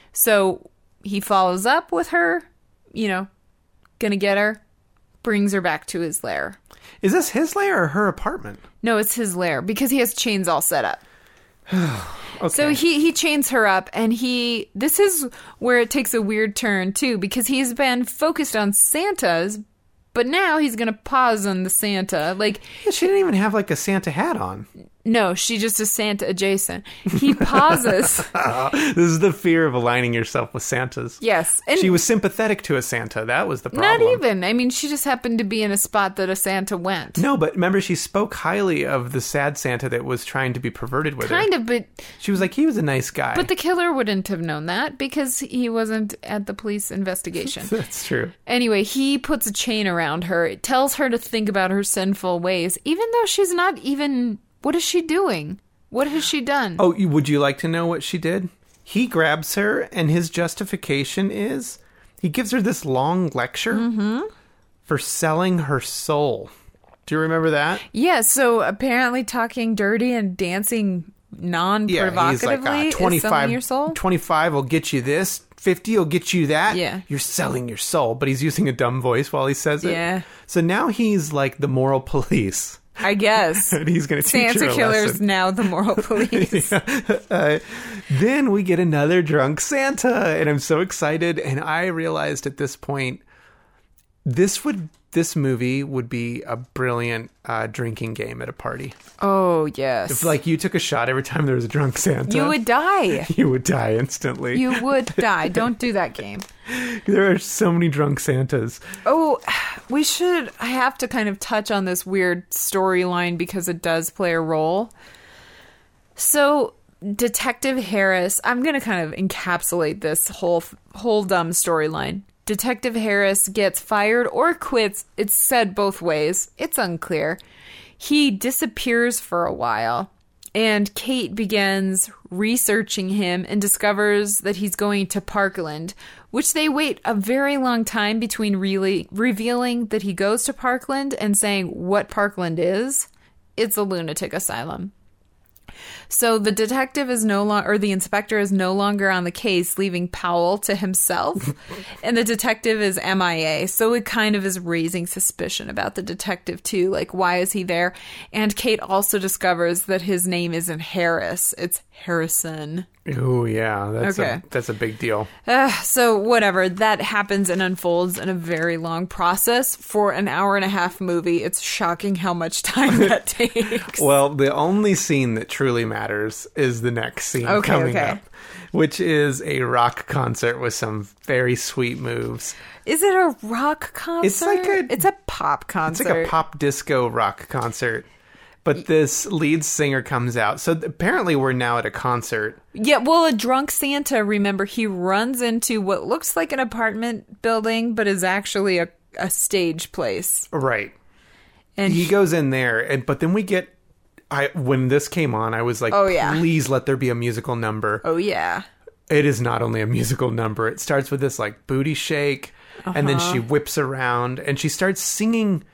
So he follows up with her, you know, gonna get her, brings her back to his lair. Is this his lair or her apartment? No, it's his lair because he has chains all set up. Okay. So he, he chains her up and he, this is where it takes a weird turn too, because he's been focused on Santa's, but now he's going to pause on the Santa. Like, yeah, she didn't even have like a Santa hat on. No, she just is Santa adjacent. He pauses. This is the fear of aligning yourself with Santas. Yes. And she was sympathetic to a Santa. That was the problem. Not even. I mean, she just happened to be in a spot that a Santa went. No, but remember, she spoke highly of the sad Santa that was trying to be perverted with kind her. Kind of, but... She was like, he was a nice guy. But the killer wouldn't have known that because he wasn't at the police investigation. That's true. Anyway, he puts a chain around her. It tells her to think about her sinful ways, even though she's not even... What is she doing? What has she done? Oh, would you like to know what she did? He grabs her, and his justification is he gives her this long lecture mm-hmm. for selling her soul. Do you remember that? Yeah, so apparently talking dirty and dancing non-provocatively yeah, he's like, uh, twenty-five, is selling your soul? twenty-five will get you this, fifty will get you that. Yeah. You're selling your soul, but he's using a dumb voice while he says it. Yeah. So now he's like the moral police. I guess. And he's going to teach Santa her a Killer's lesson. now the moral police. yeah. uh, then we get another drunk Santa, and I'm so excited. And I realized at this point, this would this movie would be a brilliant uh, drinking game at a party. Oh yes. If like you took a shot every time there was a drunk Santa, you would die. You would die instantly. You would die. Don't do that game. There are so many drunk Santas. Oh, we should... I have to kind of touch on this weird storyline because it does play a role. So, Detective Harris... I'm going to kind of encapsulate this whole, whole dumb storyline. Detective Harris gets fired or quits. It's said both ways. It's unclear. He disappears for a while. And Kate begins researching him and discovers that he's going to Parkland, which they wait a very long time between really revealing that he goes to Parkland and saying what Parkland is. It's a lunatic asylum. So the detective is no longer, or the inspector is no longer on the case, leaving Powell to himself. And the detective is M I A. So it kind of is raising suspicion about the detective too. Like, why is he there? And Kate also discovers that his name isn't Harris. It's Harrison. Oh, yeah. That's, okay. a, that's a big deal. Uh, so whatever. That happens and unfolds in a very long process. For an hour and a half movie, it's shocking how much time that takes. Well, the only scene that truly matters is the next scene okay, coming okay. up, which is a rock concert with some very sweet moves. Is it a rock concert? It's like a... It's a pop concert. It's like a pop disco rock concert. But this lead singer comes out. So apparently we're now at a concert. Yeah, well, a drunk Santa, remember, he runs into what looks like an apartment building, but is actually a, a stage place. Right. And he, he goes in there, and but then we get... I when this came on, I was like, oh, yeah. please let there be a musical number. Oh, yeah. It is not only a musical number. It starts with this, like, booty shake, uh-huh. and then she whips around, and she starts singing...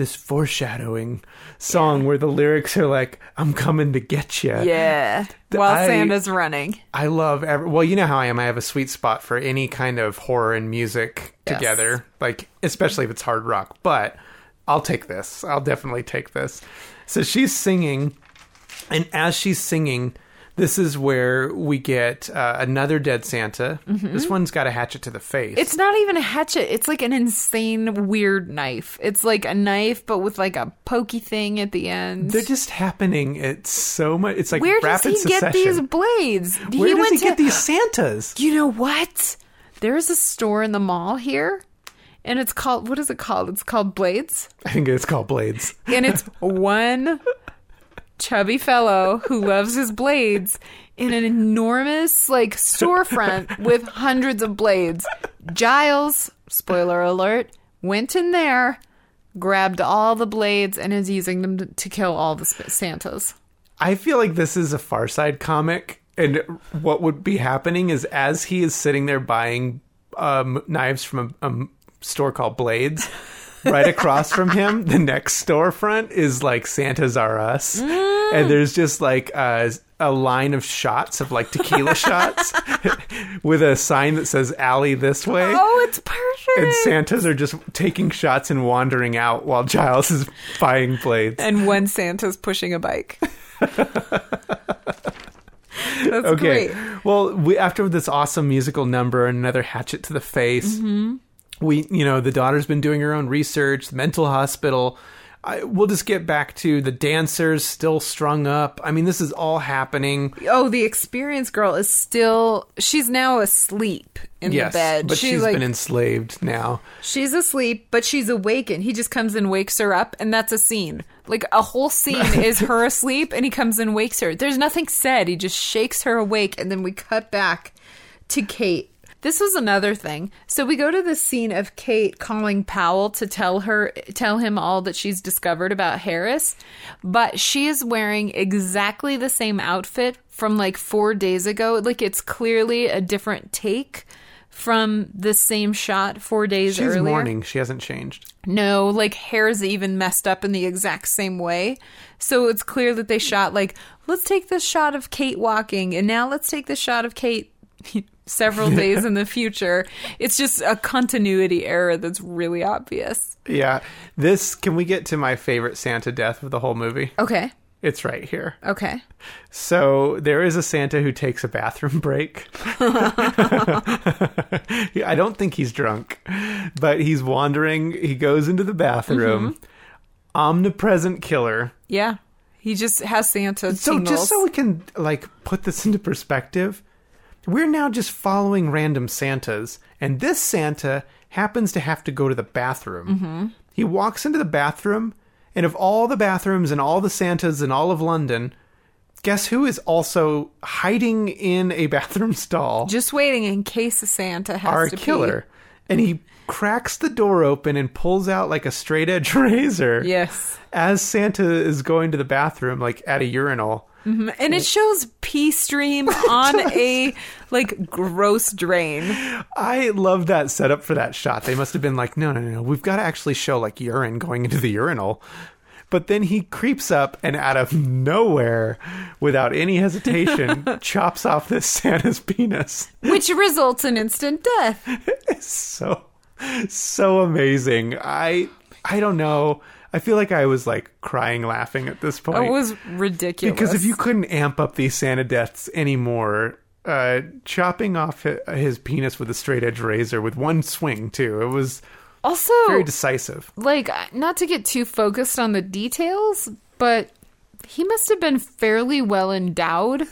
this foreshadowing song yeah. where the lyrics are like, I'm coming to get you. Yeah. While I, Santa's running. I love every, well, you know how I am. I have a sweet spot for any kind of horror and music yes. together, like, especially if it's hard rock. But I'll take this. I'll definitely take this. So she's singing, and as she's singing, this is where we get uh, another dead Santa. Mm-hmm. This one's got a hatchet to the face. It's not even a hatchet. It's like an insane, weird knife. It's like a knife, but with like a pokey thing at the end. They're just happening. It's so much. It's like where rapid does he succession. get these blades? Where he does he to... get these Santas? You know what? There's a store in the mall here. And it's called, what is it called? It's called Blades. I think it's called Blades. And it's one chubby fellow who loves his blades in an enormous, like, storefront with hundreds of blades. Giles, spoiler alert, went in there, grabbed all the blades, and is using them to, to kill all the Santas. I feel like this is a Far Side comic. And what would be happening is as he is sitting there buying um, knives from a... a store called Blades, right across from him the next storefront is like Santa's Are Us, mm. and there's just like a, a line of shots of like tequila shots with a sign that says alley this way. Oh, it's perfect. And Santas are just taking shots and wandering out while Giles is buying blades, and one Santa's pushing a bike. That's okay great. Well, we, after this awesome musical number and another hatchet to the face, mm-hmm. We, you know, the daughter's been doing her own research, the mental hospital. I, we'll just get back to the dancers still strung up. I mean, this is all happening. Oh, the experienced girl is still, she's now asleep in yes, the bed. But she's, she's like, been enslaved now. She's asleep, but she's awakened. He just comes and wakes her up, and that's a scene. Like, a whole scene is her asleep, and he comes and wakes her. There's nothing said. He just shakes her awake, and then we cut back to Kate. This was another thing. So we go to the scene of Kate calling Powell to tell her, tell him all that she's discovered about Harris, but she is wearing exactly the same outfit from like four days ago. Like it's clearly a different take from the same shot four days She's earlier. She's mourning. She hasn't changed. No, like hair's even messed up in the exact same way. So it's clear that they shot like, let's take this shot of Kate walking, and now let's take this shot of Kate several days in the future. It's just a continuity error that's really obvious. Yeah. This, can we get to my favorite Santa death of the whole movie? Okay. It's right here. Okay. So there is a Santa who takes a bathroom break. I don't think he's drunk, but he's wandering. He goes into the bathroom. Mm-hmm. Omnipresent killer. Yeah. He just has Santa So tingles. Just so we can like put this into perspective, we're now just following random Santas, and this Santa happens to have to go to the bathroom. Mm-hmm. He walks into the bathroom, and of all the bathrooms and all the Santas in all of London, guess who is also hiding in a bathroom stall? Just waiting in case a Santa has Our to killer. pee. And he cracks the door open and pulls out like a straight edge razor. Yes. As Santa is going to the bathroom, like at a urinal. Mm-hmm. And it shows pee stream on a like gross drain. I love that setup for that shot. They must have been like, no, no, no, no. We've got to actually show like urine going into the urinal. But then he creeps up and out of nowhere, without any hesitation, chops off this Santa's penis. Which results in instant death. It's so, so amazing. I, I don't know. I feel like I was like crying laughing at this point. It was ridiculous. Because if you couldn't amp up these Santa deaths anymore, uh, chopping off his penis with a straight edge razor with one swing too, it was also very decisive. Like, not to get too focused on the details, but he must have been fairly well endowed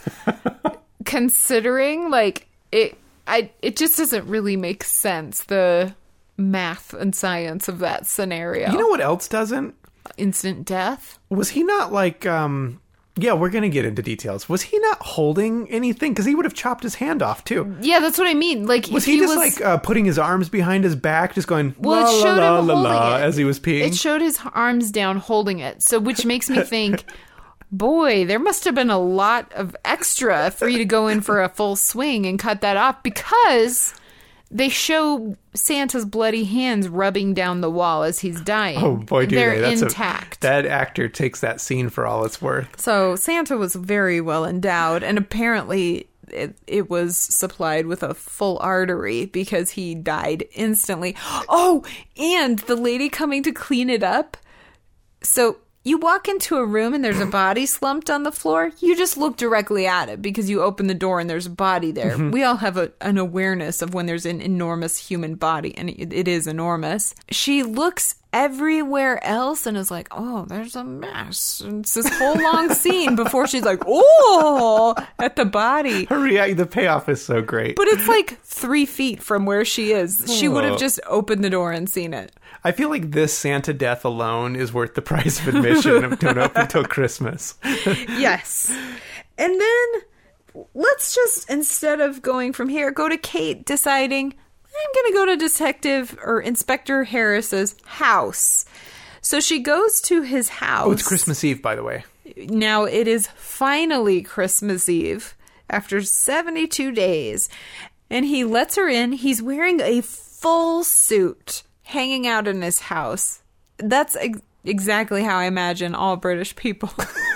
considering like it, I, it just doesn't really make sense. The math and science of that scenario. You know what else doesn't? Instant death. Was he not like, um, yeah, we're going to get into details. Was he not holding anything? Because he would have chopped his hand off too. Yeah, that's what I mean. Like, was if he, he just was, like uh, putting his arms behind his back, just going well, la it showed la him la holding la it. as he was peeing? It showed his arms down holding it. So, which makes me think, boy, there must have been a lot of extra for you to go in for a full swing and cut that off, because they show Santa's bloody hands rubbing down the wall as he's dying. Oh boy, do They're they! That's intact. A, that actor takes that scene for all it's worth. So Santa was very well endowed, and apparently it, it was supplied with a full artery because he died instantly. Oh, and the lady coming to clean it up. So you walk into a room and there's a body slumped on the floor. You just look directly at it because you open the door and there's a body there. Mm-hmm. We all have a, an awareness of when there's an enormous human body, and it, it is enormous. She looks everywhere else and is like, oh, there's a mess. And it's this whole long scene before she's like, oh, at the body. Her react, the payoff is so great. But it's like three feet from where she is. She would have just opened the door and seen it. I feel like this Santa death alone is worth the price of admission of Don't Open Till Christmas. Yes. And then let's just, instead of going from here, go to Kate deciding, I'm going to go to Detective or Inspector Harris's house. So she goes to his house. Oh, it's Christmas Eve, by the way. Now it is finally Christmas Eve after seventy-two days. And he lets her in. He's wearing a full suit, hanging out in his house. That's ex- exactly how I imagine all British people.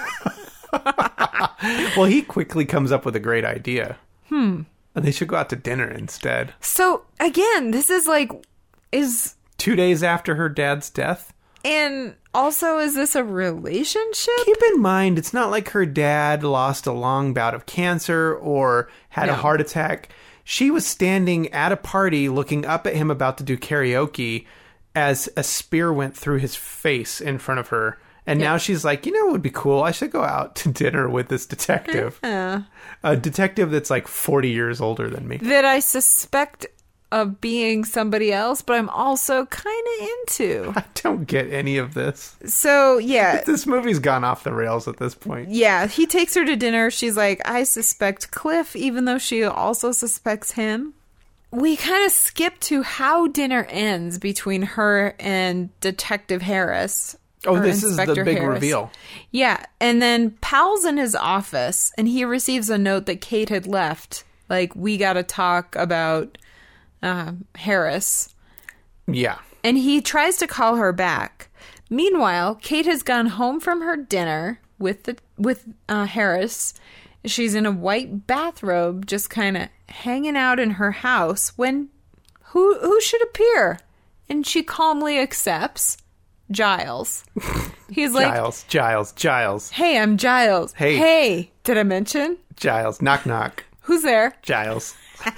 Well, he quickly comes up with a great idea. Hmm. They should go out to dinner instead. So, again, this is like, is... Two days after her dad's death? And also, is this a relationship? Keep in mind, it's not like her dad lost a long bout of cancer or had No. a heart attack. She was standing at a party looking up at him about to do karaoke as a spear went through his face in front of her. And yeah. Now she's like, you know what would be cool? I should go out to dinner with this detective. Uh, a detective that's like forty years older than me. That I suspect of being somebody else, but I'm also kind of into. I don't get any of this. So, yeah. This movie's gone off the rails at this point. Yeah, he takes her to dinner. She's like, I suspect Cliff, even though she also suspects him. We kind of skip to how dinner ends between her and Detective Harris. Oh, this Inspector is the big Harris. reveal. Yeah, and then Powell's in his office, and he receives a note that Kate had left. Like, we got to talk about uh, Harris. Yeah. And he tries to call her back. Meanwhile, Kate has gone home from her dinner with the with uh, Harris. She's in a white bathrobe, just kind of hanging out in her house, when who who should appear? And she calmly accepts. Giles. He's like, Giles, Giles, Giles. Hey, I'm Giles. Hey. Hey, did I mention? Giles, knock, knock. Who's there? Giles.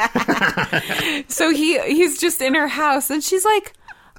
So he he's just in her house, and she's like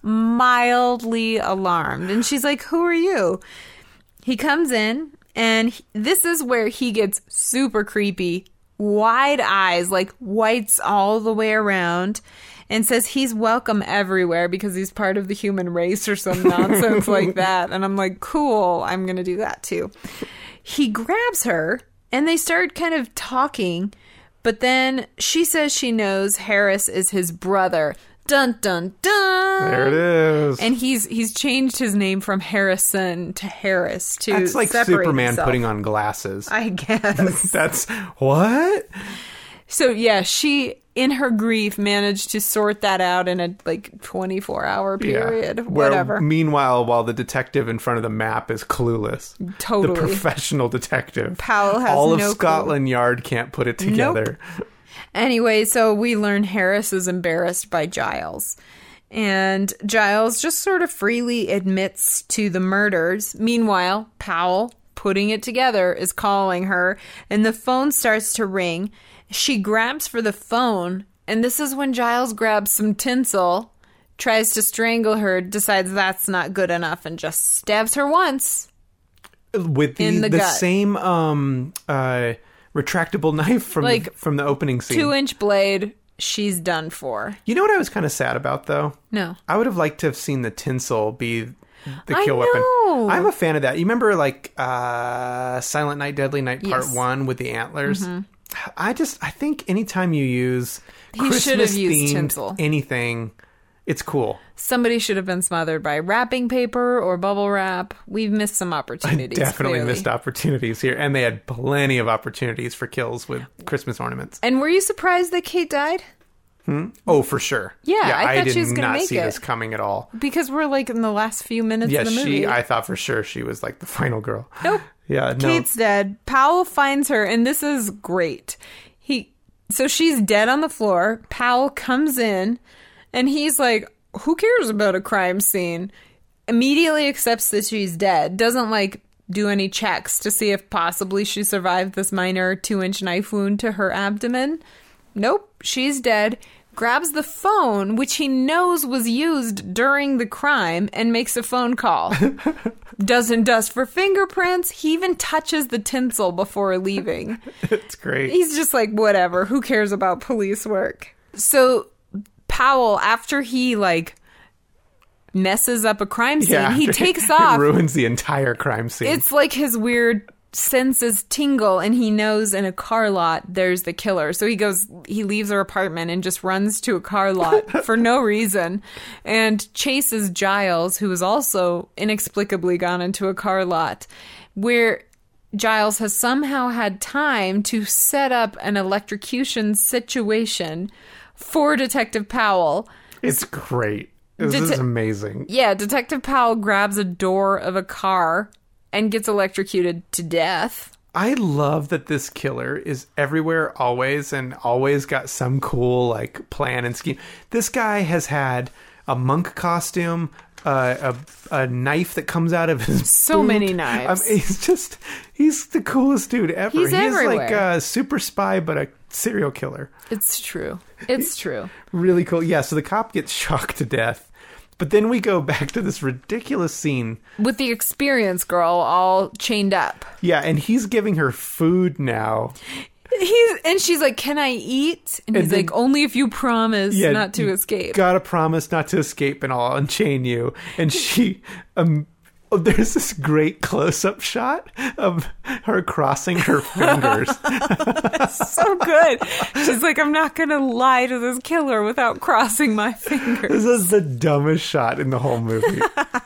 mildly alarmed. And she's like, who are you? He comes in, and he, this is where he gets super creepy. Wide eyes, like whites all the way around. And says he's welcome everywhere because he's part of the human race or some nonsense like that. And I'm like, cool, I'm going to do that too. He grabs her and they start kind of talking. But then she says she knows Harris is his brother. Dun, dun, dun. There it is. And he's he's changed his name from Harrison to Harris to That's like separate Superman himself. Putting on glasses. I guess. That's what? So yeah, she, in her grief, managed to sort that out in a like twenty-four hour period. Yeah. Whatever. Where, meanwhile, while the detective in front of the map is clueless. Totally. The professional detective. Powell has All of no Scotland clue. Yard can't put it together. Nope. Anyway, so we learn Harris is embarrassed by Giles. And Giles just sort of freely admits to the murders. Meanwhile, Powell, putting it together, is calling her. And the phone starts to ring. She grabs for the phone, and this is when Giles grabs some tinsel, tries to strangle her, decides that's not good enough, and just stabs her once. With the, in the, the gut. same um, uh, retractable knife from, Like, the, from the opening scene. Two-inch blade, she's done for. You know what I was kind of sad about, though? No. I would have liked to have seen the tinsel be the I kill weapon. know. I'm a fan of that. You remember, like, uh, Silent Night, Deadly Night Part Yes. one with the antlers? Mm-hmm. I just, I think anytime you use He should have used Christmas-themed tinsel. anything, it's cool. Somebody should have been smothered by wrapping paper or bubble wrap. We've missed some I opportunities. definitely clearly. missed opportunities here. And they had plenty of opportunities for kills with Christmas ornaments. And were you surprised that Kate died? Hmm? Oh, for sure. Yeah, I thought did she was gonna not make see it. this coming at all. Because we're like in the last few minutes Yeah, of the movie. she. I thought for sure she was like the final girl. Nope. Yeah, no. Kate's dead. Powell finds her, and this is great. He, so she's dead on the floor. Powell comes in, and he's like, "Who cares about a crime scene?" Immediately accepts that she's dead. Doesn't like do any checks to see if possibly she survived this minor two-inch knife wound to her abdomen. Nope, she's dead. Grabs the phone, which he knows was used during the crime, and makes a phone call. Doesn't dust for fingerprints. He even touches the tinsel before leaving. It's great. He's just like, whatever, who cares about police work? So Powell, after he like messes up a crime scene, yeah, he takes off. It ruins the entire crime scene. It's like his weird senses tingle, and he knows in a car lot there's the killer. So he goes, he leaves her apartment and just runs to a car lot for no reason, and chases Giles, who has also inexplicably gone into a car lot, where Giles has somehow had time to set up an electrocution situation for Detective Powell. It's great. This Det- is amazing. Yeah, Detective Powell grabs a door of a car and gets electrocuted to death. I love that this killer is everywhere always and always got some cool like plan and scheme. This guy has had a monk costume, uh, a a knife that comes out of his So boot. many knives. I mean, he's just he's the coolest dude ever. He's like everywhere. a super spy but a serial killer. It's true. It's true. Really cool. Yeah, so the cop gets shocked to death. But then we go back to this ridiculous scene. With the experience girl all chained up. Yeah, and he's giving her food now. He's and she's like, "Can I eat?" And, And he's then- like, "Only if you promise Yeah, not to you escape." Gotta promise not to escape and I'll unchain you. And she... um. Oh, there's this great close-up shot of her crossing her fingers. So good. She's like, "I'm not going to lie to this killer without crossing my fingers." This is the dumbest shot in the whole movie.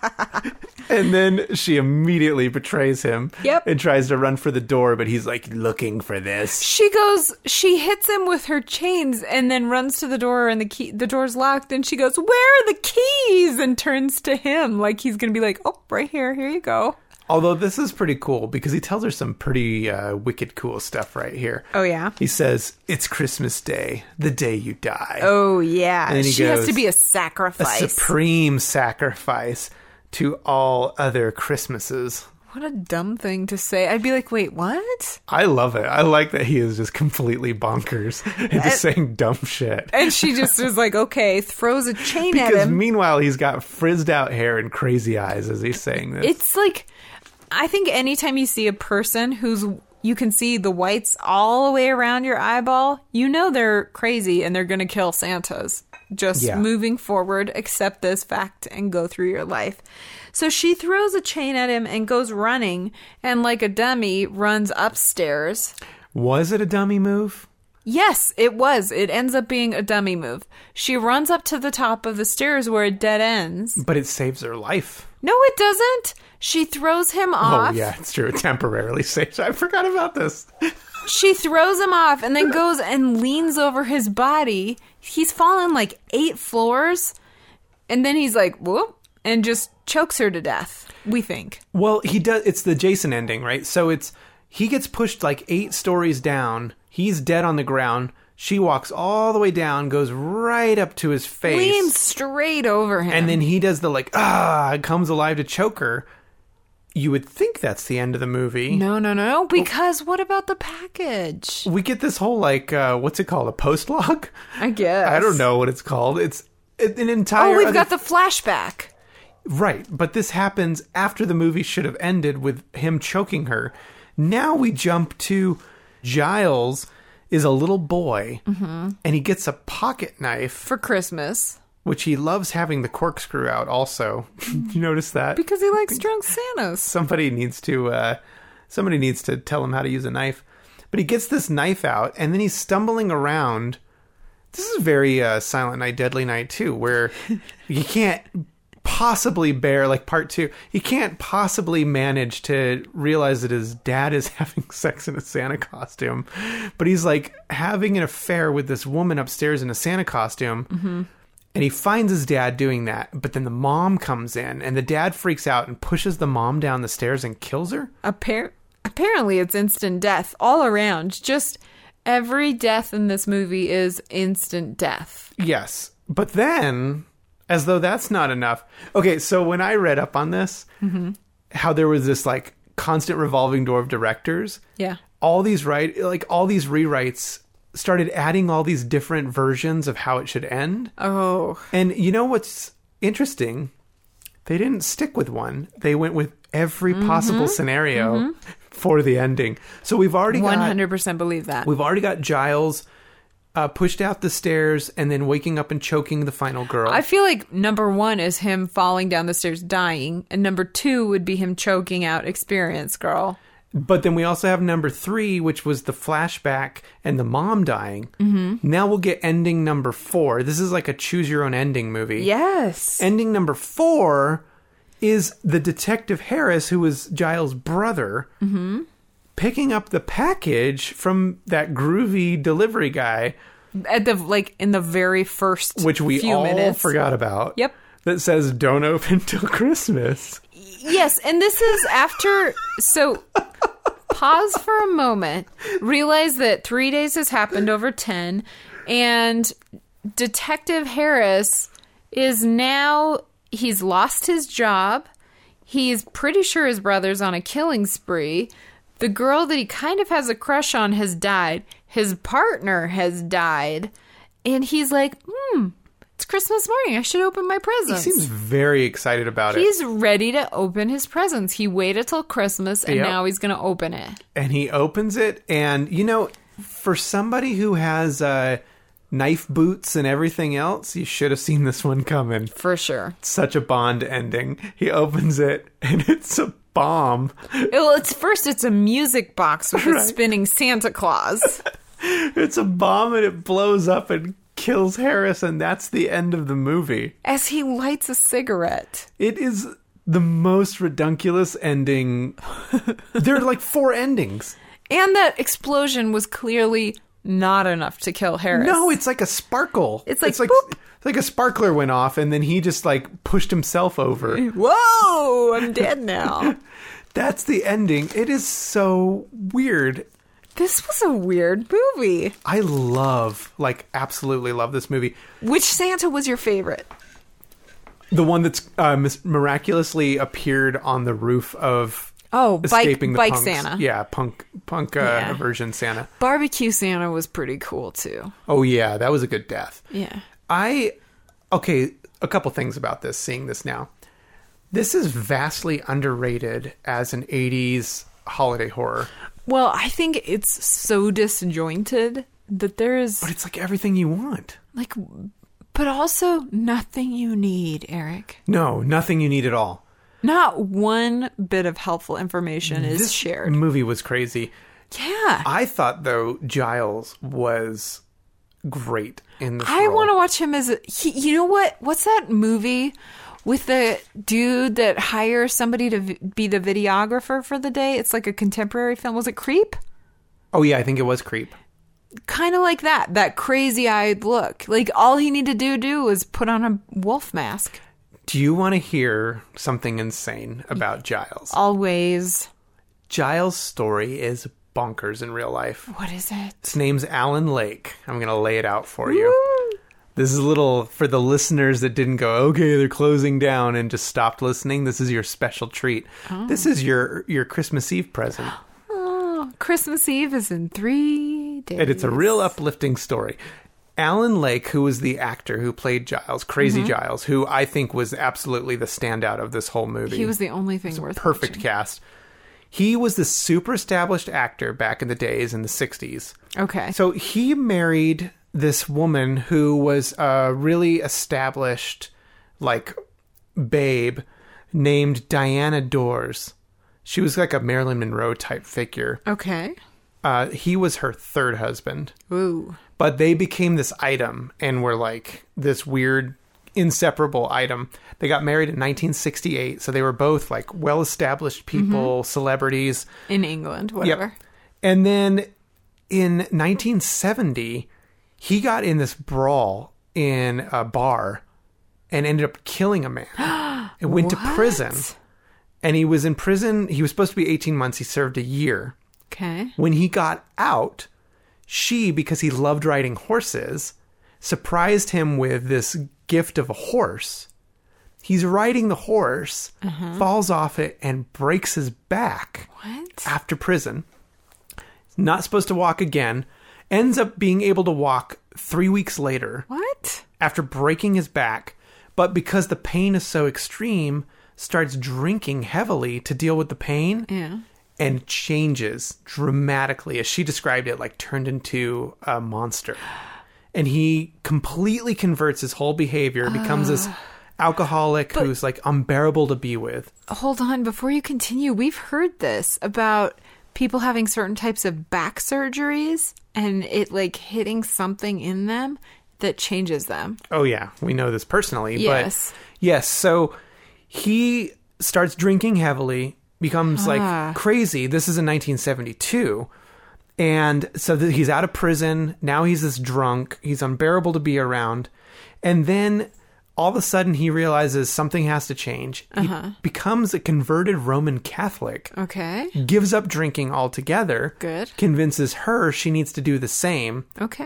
And then she immediately betrays him. Yep. And tries to run for the door, but he's like looking for this. She goes, she hits him with her chains and then runs to the door, and the key, the door's locked, and she goes, "Where are the keys?" and turns to him like he's going to be like, "Oh, right here, here you go." Although this is pretty cool because he tells her some pretty uh, wicked cool stuff right here. Oh, yeah? He says, "It's Christmas Day, the day you die." Oh, yeah. And then he She has goes, to be a "A sacrifice. supreme sacrifice to all other Christmases." What a dumb thing to say. I'd be like, wait, what? I love it. I like that he is just completely bonkers and just saying dumb shit. And she just is like, okay, throws a chain at Because him. meanwhile, he's got frizzed out hair and crazy eyes as he's saying this. It's like, I think anytime you see a person who's, you can see the whites all the way around your eyeball, you know they're crazy and they're going to kill Santas. Just Yeah. moving forward, accept this fact and go through your life. So she throws a chain at him and goes running, and like a dummy runs upstairs. Was it a dummy move? Yes, it was. It ends up being a dummy move. She runs up to the top of the stairs where it dead ends. But it saves her life. No, it doesn't. She throws him off. Oh, yeah, it's true. It temporarily saves. I forgot about this. She throws him off and then goes and leans over his body. He's fallen like eight floors. And then he's like, whoop, and just chokes her to death, we think. Well, he does. It's the Jason ending, right? So it's he gets pushed like eight stories down. He's dead on the ground. She walks all the way down, goes right up to his face. Leans straight over him. And then he does the like, ah, comes alive to choke her. You would think that's the end of the movie. No, no, no. Because what about the package? We get this whole like, uh, what's it called? A post log? I guess. I don't know what it's called. It's an entire... Oh, we've other- got the flashback. Right, but this happens after the movie should have ended with him choking her. Now we jump to Giles is a little boy, Mm-hmm. and he gets a pocket knife, For Christmas. which he loves having the corkscrew out also. You notice that? Because he likes drunk Santas. Somebody needs to uh, somebody needs to tell him how to use a knife. But he gets this knife out, and then he's stumbling around. This is very uh, Silent Night, Deadly Night too, where you can't possibly bear, like part two, he can't possibly manage to realize that his dad is having sex in a Santa costume. But he's like having an affair with this woman upstairs in a Santa costume. Mm-hmm. And he finds his dad doing that. But then the mom comes in and the dad freaks out and pushes the mom down the stairs and kills her. Appar- apparently it's instant death all around. Just every death in this movie is instant death. Yes. But then, as though that's not enough. Okay, so when I read up on this, mm-hmm. how there was this like constant revolving door of directors. Yeah. All these right, like all these rewrites started adding all these different versions of how it should end. Oh. And you know what's interesting? They didn't stick with one. They went with every mm-hmm. possible scenario mm-hmm. for the ending. So we've already got... one hundred percent believe that. We've already got Giles uh, pushed out the stairs and then waking up and choking the final girl. I feel like number one is him falling down the stairs dying, and number two would be him choking out Experience Girl. But then we also have number three, which was the flashback and the mom dying. Mm-hmm. Now we'll get ending number four. This is like a choose your own ending movie. Yes. Ending number four is the Detective Harris, who was Giles' brother, mm-hmm. picking up the package from that groovy delivery guy. At the like in the very first which we few all minutes. forgot about. Yep. That says don't open till Christmas. Yes, and this is after... So, pause for a moment. Realize that three days has happened over ten. And Detective Harris is now... He's lost his job. He's pretty sure his brother's on a killing spree. The girl that he kind of has a crush on has died. His partner has died. And he's like, hmm... It's Christmas morning. I should open my presents. He seems very excited about he's it. He's ready to open his presents. He waited till Christmas, and yep. now he's going to open it. And he opens it, and, you know, for somebody who has uh, knife boots and everything else, you should have seen this one coming. For sure. Such a Bond ending. He opens it, and it's a bomb. Well, it's first, it's a music box with right. a spinning Santa Claus. It's a bomb, and it blows up and kills Harris, and that's the end of the movie. As he lights a cigarette. It is the most redunculous ending. There are like four endings. And that explosion was clearly not enough to kill Harris. No, it's like a sparkle. It's like, it's like, boop. It's like a sparkler went off, and then he just like pushed himself over. Whoa, I'm dead now. That's the ending. It is so weird. This was a weird movie. I love, like, absolutely love this movie. Which Santa was your favorite? The one that's uh, mis- miraculously appeared on the roof of oh, escaping bike, the bike Santa. Yeah, punk punk uh, yeah. version Santa. Barbecue Santa was pretty cool too. Oh yeah, that was a good death. Yeah. I okay, a couple things about this. Seeing this now, this is vastly underrated as an eighties holiday horror. Well, I think it's so disjointed that there is... But it's like everything you want. Like, but also nothing you need, Eric. No, nothing you need at all. Not one bit of helpful information is this shared. This movie was crazy. Yeah. I thought, though, Giles was great in this I role. want to watch him as a... He, you know what? What's that movie... with the dude that hires somebody to v- be the videographer for the day? It's like a contemporary film. Was it Creep? Oh, yeah, I think it was Creep. Kind of like that. That crazy-eyed look. Like, all he needed to do was put on a wolf mask. Do you want to hear something insane about Giles? Always. Giles' story is bonkers in real life. What is it? His name's Alan Lake. I'm going to lay it out for you. Woo! This is a little, for the listeners that didn't go, okay, they're closing down and just stopped listening, this is your special treat. Oh. This is your, your Christmas Eve present. Oh, Christmas Eve is in three days. And it's a real uplifting story. Alan Lake, who was the actor who played Giles, Crazy mm-hmm. Giles, who I think was absolutely the standout of this whole movie. He was the only thing worth perfect watching. Cast. He was the super established actor back in the days in the sixties. Okay. So he married this woman who was a really established, like, babe named Diana Dors. She was like a Marilyn Monroe type figure. Okay. Uh, he was her third husband. Ooh. But they became this item and were like this weird inseparable item. They got married in nineteen sixty-eight, so they were both like well-established people, mm-hmm. celebrities. In England, whatever. Yep. And then in nineteen seventy, he got in this brawl in a bar and ended up killing a man and went What? to prison. And he was in prison. He was supposed to be eighteen months. He served a year. Okay. When he got out, she, because he loved riding horses, surprised him with this gift of a horse. He's riding the horse, uh-huh. falls off it, and breaks his back. What? After prison. Not supposed to walk again. Ends up being able to walk three weeks later. What? After breaking his back. But because the pain is so extreme, starts drinking heavily to deal with the pain. Yeah. And changes dramatically. As she described it, like turned into a monster. And he completely converts his whole behavior, becomes uh, this alcoholic who's like unbearable to be with. Hold on, before you continue, we've heard this about people having certain types of back surgeries and it like hitting something in them that changes them. Oh yeah, we know this personally. Yes. But yes, so he starts drinking heavily, becomes like Ah. crazy. This is in nineteen seventy-two. And so th- he's out of prison. Now he's this drunk. He's unbearable to be around. And then all of a sudden he realizes something has to change. Uh-huh. He becomes a converted Roman Catholic. Okay. Gives up drinking altogether. Good. Convinces her she needs to do the same. Okay.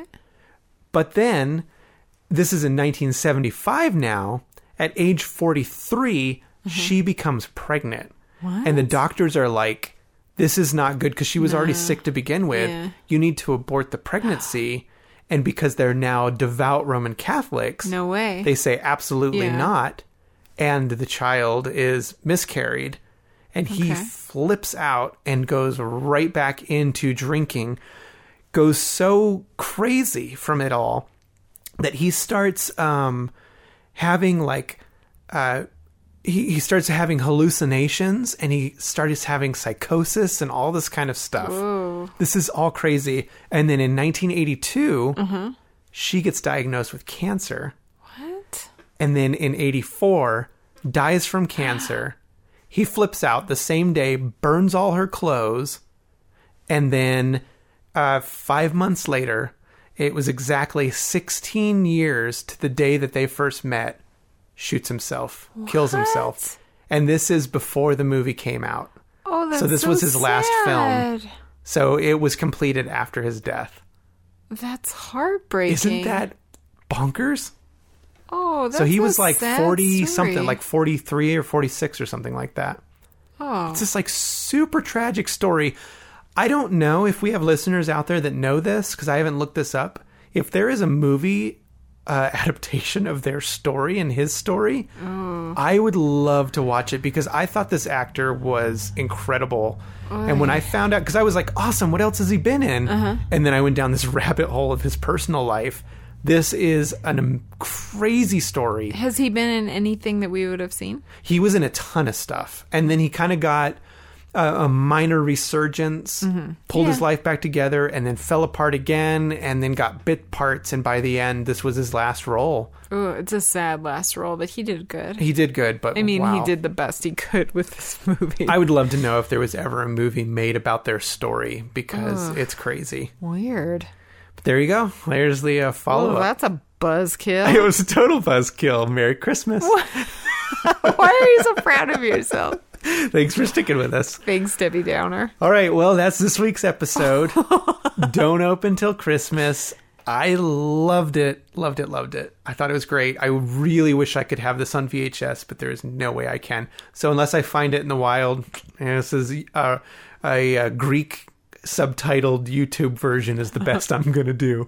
But then, this is in nineteen seventy-five now. At age forty-three, mm-hmm. she becomes pregnant. What? And the doctors are like, this is not good because she was No. already sick to begin with. Yeah. You need to abort the pregnancy. And because they're now devout Roman Catholics, No way. they say absolutely Yeah. not. And the child is miscarried. And he Okay. flips out and goes right back into drinking. Goes so crazy from it all that he starts um, having like... Uh, He, he starts having hallucinations and he starts having psychosis and all this kind of stuff. Whoa. This is all crazy. And then in nineteen eighty-two, Uh-huh. she gets diagnosed with cancer. What? And then in eighty-four, dies from cancer. He flips out the same day, burns all her clothes. And then uh, five months later, it was exactly sixteen years to the day that they first met. Shoots himself, kills What? himself. And this is before the movie came out. Oh, that's So this so was his last sad. film. So it was completed after his death. That's heartbreaking. Isn't that bonkers? Oh, that's So he a was like sad forty story. something, like forty-three or forty-six or something like that. Oh. It's this like super tragic story. I don't know if we have listeners out there that know this because I haven't looked this up. If there is a movie uh, adaptation of their story and his story, oh. I would love to watch it because I thought this actor was incredible. Oy. And when I found out, because I was like, awesome, what else has he been in? Uh-huh. And then I went down this rabbit hole of his personal life. This is a um, crazy story. Has he been in anything that we would have seen? He was in a ton of stuff. And then he kind of got a, a minor resurgence, mm-hmm. pulled Yeah. his life back together, and then fell apart again, and then got bit parts. And by the end, this was his last role. Oh, it's a sad last role, but he did good. He did good, but I mean, wow. he did the best he could with this movie. I would love to know if there was ever a movie made about their story because Ugh. it's crazy. Weird. But there you go. There's the uh, Oh, follow-up. that's a buzzkill. It was a total buzzkill. Merry Christmas. Why are you so proud of yourself? Thanks for sticking with us. Big Debbie Downer. All right, well, that's this week's episode. Don't open till Christmas. I loved it. Loved it, loved it. I thought it was great. I really wish I could have this on V H S, but there is no way I can. So unless I find it in the wild, and this is uh, a, a Greek subtitled YouTube version is the best I'm going to do.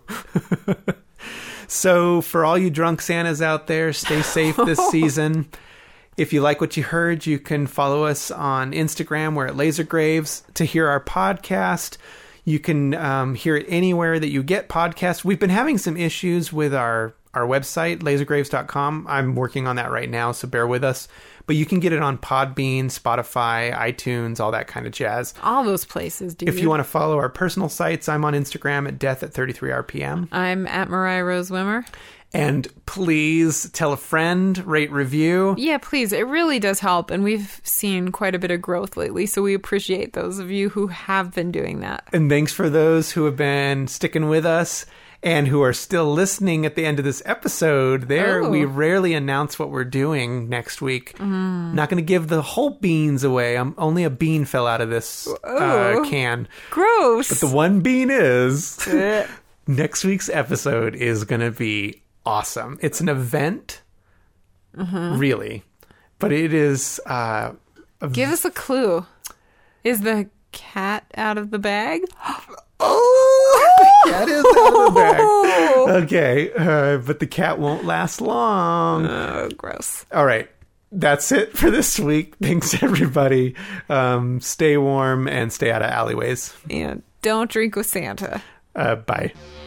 So for all you drunk Santas out there, stay safe this season. If you like what you heard, you can follow us on Instagram. We're at Lasergraves to hear our podcast. You can um, hear it anywhere that you get podcasts. We've been having some issues with our, our website, lasergraves dot com. I'm working on that right now, so bear with us. But you can get it on Podbean, Spotify, iTunes, all that kind of jazz. All those places, dude. If you want to follow our personal sites, I'm on Instagram at death at thirty-three R P M. I'm at Mariah Rose Wimmer. And please tell a friend, rate, review. Yeah, please. It really does help. And we've seen quite a bit of growth lately. So we appreciate those of you who have been doing that. And thanks for those who have been sticking with us and who are still listening at the end of this episode. There, Oh. we rarely announce what we're doing next week. Mm. Not going to give the whole beans away. Um, only a bean fell out of this uh, Oh. can. Gross. But the one bean is next week's episode is going to be awesome. It's an event, Mm-hmm. really, but it is. Uh, a Give us a clue. Is the cat out of the bag? Oh, the cat is out of the bag. Okay, uh, but the cat won't last long. Oh, gross. All right, that's it for this week. Thanks, everybody. Um, stay warm and stay out of alleyways. And don't drink with Santa. Uh, bye.